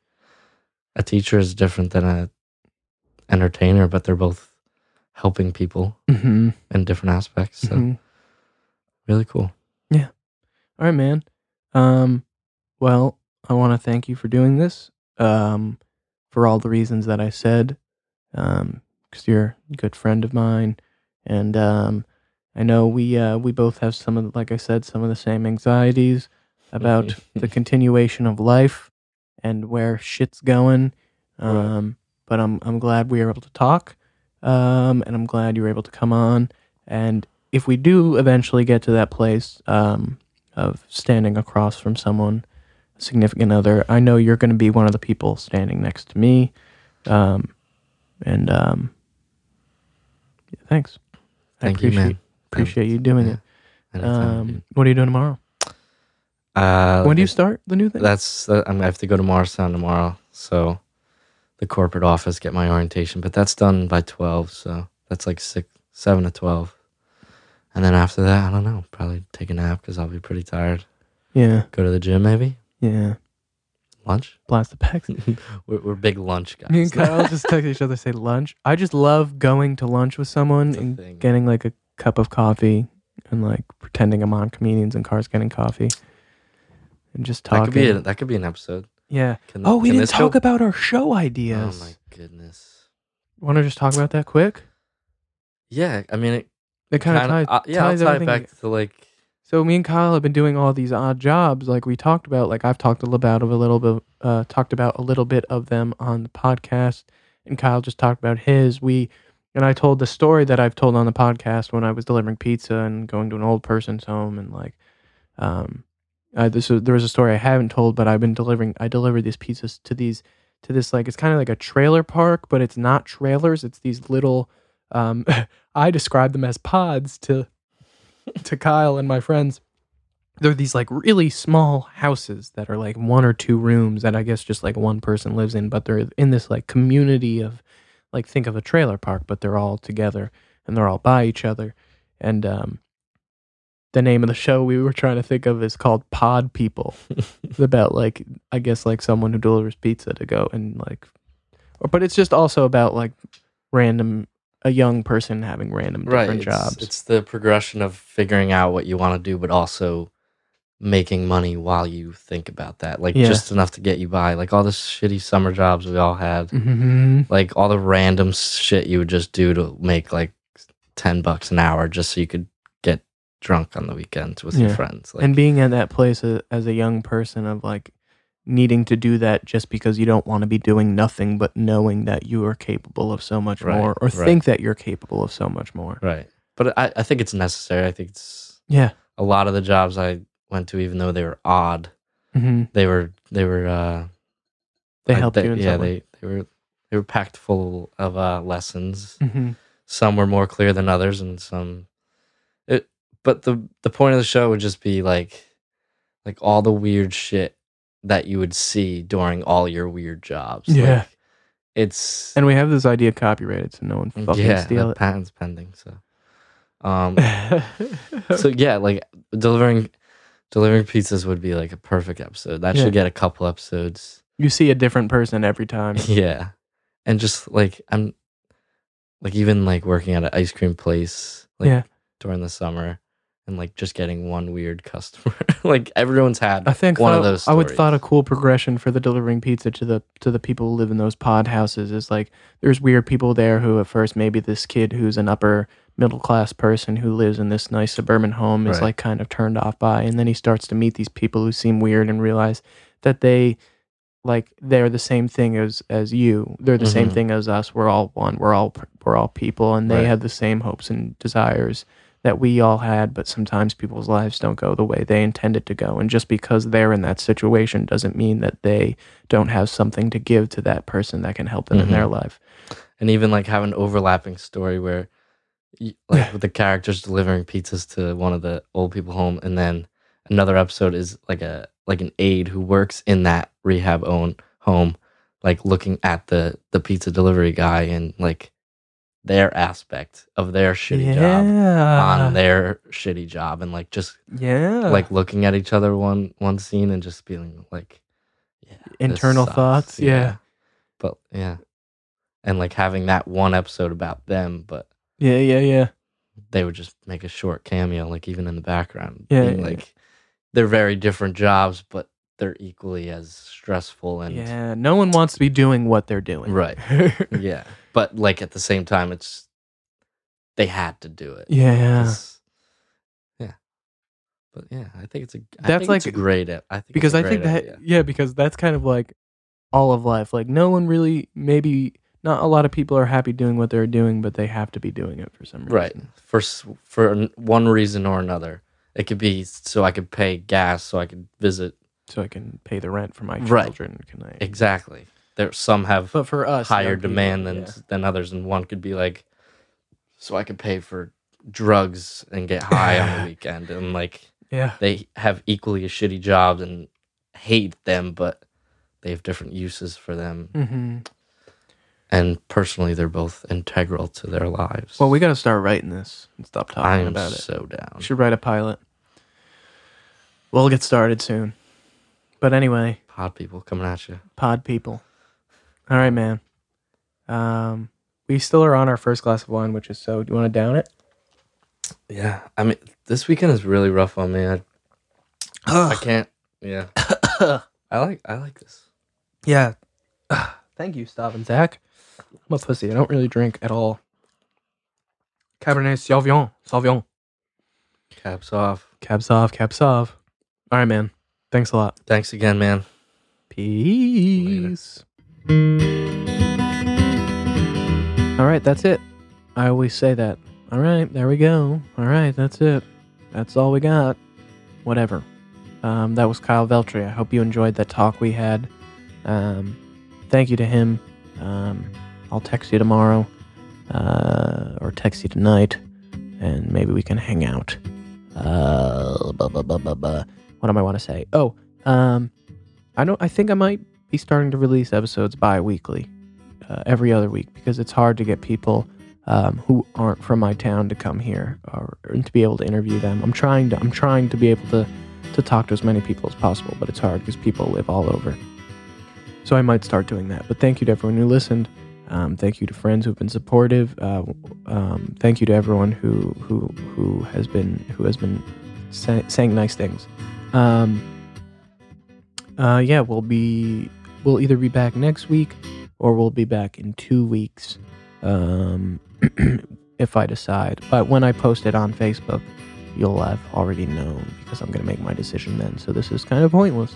[SPEAKER 2] a teacher is different than a entertainer, but they're both helping people
[SPEAKER 1] Mm-hmm.
[SPEAKER 2] in different aspects. So
[SPEAKER 1] Mm-hmm.
[SPEAKER 2] really cool.
[SPEAKER 1] All right, man. Um, well, I want to thank you for doing this. Um, for all the reasons that I said. Um, because you're a good friend of mine, and um, I know we uh we both have some of, the- like I said, some of the same anxieties about the continuation of life and where shit's going. Um, but I'm I'm glad we were able to talk. Um, and I'm glad you were able to come on. And if we do eventually get to that place, um, of standing across from someone, a significant other, I know you're going to be one of the people standing next to me. Um, and um, yeah, thanks. I
[SPEAKER 2] Thank you,
[SPEAKER 1] appreciate
[SPEAKER 2] man.
[SPEAKER 1] appreciate you doing
[SPEAKER 2] Yeah.
[SPEAKER 1] it.
[SPEAKER 2] Anytime,
[SPEAKER 1] Um,
[SPEAKER 2] dude.
[SPEAKER 1] what are you doing tomorrow?
[SPEAKER 2] Uh,
[SPEAKER 1] When do you
[SPEAKER 2] it-
[SPEAKER 1] start the new thing?
[SPEAKER 2] That's uh, I'm gonna have to go to Morristown tomorrow. So the corporate office, get my orientation, but that's done by twelve. So that's like six, seven to twelve. And then after that, I don't know. Probably take a nap because I'll be pretty tired.
[SPEAKER 1] Yeah,
[SPEAKER 2] Go to the gym, maybe
[SPEAKER 1] yeah.
[SPEAKER 2] lunch.
[SPEAKER 1] Blast the packs.
[SPEAKER 2] we're, we're big lunch guys.
[SPEAKER 1] Me and Kyle just text each other, say lunch. I just love going to lunch with someone
[SPEAKER 2] It's a
[SPEAKER 1] and
[SPEAKER 2] thing.
[SPEAKER 1] getting like a cup of coffee and like pretending I'm on Comedians and Cars Getting Coffee and just
[SPEAKER 2] That
[SPEAKER 1] talking.
[SPEAKER 2] could be a, that could be an episode.
[SPEAKER 1] Yeah.
[SPEAKER 2] Can,
[SPEAKER 1] Oh, we
[SPEAKER 2] can
[SPEAKER 1] didn't
[SPEAKER 2] this
[SPEAKER 1] talk
[SPEAKER 2] go-
[SPEAKER 1] about our show
[SPEAKER 2] Oh
[SPEAKER 1] ideas.
[SPEAKER 2] my goodness.
[SPEAKER 1] Want to just talk about that quick?
[SPEAKER 2] Yeah, I mean, it
[SPEAKER 1] It kind of
[SPEAKER 2] kind
[SPEAKER 1] ties.
[SPEAKER 2] of. Uh, yeah, I'll
[SPEAKER 1] ties
[SPEAKER 2] tie it
[SPEAKER 1] everything
[SPEAKER 2] back
[SPEAKER 1] together.
[SPEAKER 2] to like.
[SPEAKER 1] So me and Kyle have been doing all these odd jobs, like we talked about. Like I've talked a little about of a little bit, uh, talked about a little bit of them on the podcast, and Kyle just talked about his. We, and I told the story that I've told on the podcast when I was delivering pizza and going to an old person's home, and like, um, Uh, this was, there was a story I haven't told, but I've been delivering. I delivered these pizzas to these to this like it's kind of like a trailer park, but it's not trailers. It's these little. Um, I describe them as pods to to Kyle and my friends. They're these like really small houses that are like one or two rooms that I guess just like one person lives in, but they're in this like community of like think of a trailer park, but they're all together and they're all by each other. And um, the name of the show we were trying to think of is called Pod People. It's about like I guess like someone who delivers pizza to go and like, or, but it's just also about like random a young person having random
[SPEAKER 2] Right.
[SPEAKER 1] different
[SPEAKER 2] It's,
[SPEAKER 1] jobs.
[SPEAKER 2] it's the progression of figuring out what you want to do, but also making money while you think about that. Like
[SPEAKER 1] Yeah.
[SPEAKER 2] just enough to get you by. Like all the shitty summer jobs we all had.
[SPEAKER 1] Mm-hmm.
[SPEAKER 2] Like all the random shit you would just do to make like ten bucks an hour just so you could get drunk on the weekends with
[SPEAKER 1] Yeah.
[SPEAKER 2] your friends. Like,
[SPEAKER 1] And being at that place uh, as a young person of like needing to do that just because you don't want to be doing nothing, but knowing that you are capable of so much
[SPEAKER 2] Right,
[SPEAKER 1] more, or
[SPEAKER 2] right.
[SPEAKER 1] think that you're capable of so much more.
[SPEAKER 2] right. But I, I think it's necessary. I think it's
[SPEAKER 1] Yeah.
[SPEAKER 2] a lot of the jobs I went to, even though they were odd,
[SPEAKER 1] Mm-hmm.
[SPEAKER 2] they were, they were, uh,
[SPEAKER 1] They
[SPEAKER 2] I-
[SPEAKER 1] helped
[SPEAKER 2] they-
[SPEAKER 1] you in
[SPEAKER 2] yeah,
[SPEAKER 1] some way.
[SPEAKER 2] they, they were, they were packed full of uh, lessons.
[SPEAKER 1] Mm-hmm.
[SPEAKER 2] Some were more clear than others, and some. It, but the the point of the show would just be like, like all the weird shit that you would see during all your weird jobs.
[SPEAKER 1] Yeah.
[SPEAKER 2] Like, it's
[SPEAKER 1] And we have this idea copyrighted, so no one fucking
[SPEAKER 2] yeah,
[SPEAKER 1] steal
[SPEAKER 2] the patent's pending. So, um, so yeah, like delivering delivering pizzas would be like a perfect episode. That
[SPEAKER 1] Yeah.
[SPEAKER 2] should get a couple episodes.
[SPEAKER 1] You see a different person every time.
[SPEAKER 2] Yeah, and just like I'm, like even like working at an ice cream place, like
[SPEAKER 1] Yeah.
[SPEAKER 2] during the summer, and like just getting one weird customer. Like everyone's had
[SPEAKER 1] I think
[SPEAKER 2] one
[SPEAKER 1] thought-
[SPEAKER 2] of those.
[SPEAKER 1] I would
[SPEAKER 2] stories.
[SPEAKER 1] thought a cool progression for the delivering pizza to the to the people who live in those pod houses is like there's weird people there who at first maybe this kid who's an upper middle class person who lives in this nice suburban home is
[SPEAKER 2] Right.
[SPEAKER 1] like kind of turned off by, and then he starts to meet these people who seem weird and realize that they like they're the same thing as as you. They're the same
[SPEAKER 2] Mhm.
[SPEAKER 1] thing as us. We're all one. We're all we're all people, and they
[SPEAKER 2] Right.
[SPEAKER 1] have the same hopes and desires that we all had, but sometimes people's lives don't go the way they intended to go. And just because they're in that situation doesn't mean that they don't have something to give to that person that can help them in their
[SPEAKER 2] Mhm.
[SPEAKER 1] life.
[SPEAKER 2] and even like have an overlapping story where, y- like with the characters delivering pizzas to one of the old people home, and then another episode is like a like an aide who works in that rehab own home, like looking at the the pizza delivery guy and like their aspect of their shitty job on their shitty job, and like just
[SPEAKER 1] yeah.
[SPEAKER 2] like looking at each other one one scene and just feeling like yeah this
[SPEAKER 1] Internal
[SPEAKER 2] sucks.
[SPEAKER 1] thoughts. Yeah.
[SPEAKER 2] but yeah, and like having that one episode about them, but
[SPEAKER 1] Yeah, yeah, yeah.
[SPEAKER 2] they would just make a short cameo, like even in the background,
[SPEAKER 1] Yeah,
[SPEAKER 2] being
[SPEAKER 1] yeah,
[SPEAKER 2] like they're very different jobs, but they're equally as stressful and
[SPEAKER 1] Yeah. No one wants to be doing what they're doing.
[SPEAKER 2] right. Yeah, but like at the same time, it's they had to do it.
[SPEAKER 1] Yeah.
[SPEAKER 2] 'Cause- yeah, but yeah, I think it's a. I
[SPEAKER 1] That's
[SPEAKER 2] think
[SPEAKER 1] like-
[SPEAKER 2] it's a great. ep- I think it's
[SPEAKER 1] Because
[SPEAKER 2] a
[SPEAKER 1] I
[SPEAKER 2] great
[SPEAKER 1] think that
[SPEAKER 2] idea.
[SPEAKER 1] yeah, because that's kind of like all of life. Like no one really maybe not a lot of people are happy doing what they're doing, but they have to be doing it for some reason.
[SPEAKER 2] Right. For s- for n- one reason or another. It could be so I could pay gas, so I could visit.
[SPEAKER 1] So I can pay the rent for my
[SPEAKER 2] Right.
[SPEAKER 1] children. Can I?
[SPEAKER 2] Exactly. There some have
[SPEAKER 1] But for us,
[SPEAKER 2] higher
[SPEAKER 1] young people,
[SPEAKER 2] demand than
[SPEAKER 1] yeah.
[SPEAKER 2] than others, and one could be like, so I could pay for drugs and get high on the weekend, and like
[SPEAKER 1] Yeah.
[SPEAKER 2] they have equally as shitty jobs and hate them, but they have different uses for them.
[SPEAKER 1] Mm-hmm.
[SPEAKER 2] And personally, they're both integral to their lives.
[SPEAKER 1] Well, we got to start writing this and stop talking
[SPEAKER 2] I am
[SPEAKER 1] about it.
[SPEAKER 2] so down.
[SPEAKER 1] We should write a pilot. We'll get started soon. But anyway,
[SPEAKER 2] Pod people coming at you.
[SPEAKER 1] pod people. All right, man. Um, we still are on our first glass of wine, which is so. Do you want to down it?
[SPEAKER 2] Yeah, I mean, this weekend is really rough on me. I, I can't. Yeah, I like I like this.
[SPEAKER 1] Yeah. Thank you, Stav and Zach. I'm a pussy. I don't really drink at all. Cabernet Sauvignon. Sauvignon.
[SPEAKER 2] Caps off.
[SPEAKER 1] Caps off. Caps off. All right, man. Thanks a lot.
[SPEAKER 2] Thanks again, man.
[SPEAKER 1] Peace. All right, that's it. I always say that. All right, there we go. All right, that's it. That's all we got. Whatever. Um, that was Kyle Veltri. I hope you enjoyed that talk we had. Um, thank you to him. Um, I'll text you tomorrow, uh, or text you tonight, and maybe we can hang out. Uh, blah, blah, blah, blah, blah. What do I want to say? Oh, um, I don't. I think I might be starting to release episodes bi-weekly, uh, every other week, because it's hard to get people um, who aren't from my town to come here or, or to be able to interview them. I'm trying to. I'm trying to be able to to talk to as many people as possible, but it's hard because people live all over. So I might start doing that. But thank you to everyone who listened. Um, thank you to friends who've been supportive. Uh, um, thank you to everyone who who who has been who has been say, saying nice things. Um, uh, yeah, we'll be we'll either be back next week or we'll be back in two weeks, um, if I decide. But when I post it on Facebook, you'll have already known because I'm going to make my decision then. So this is kind of pointless.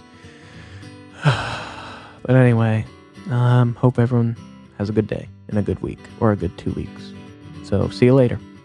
[SPEAKER 1] But anyway, um, hope everyone has a good day and a good week or a good two weeks. So see you later.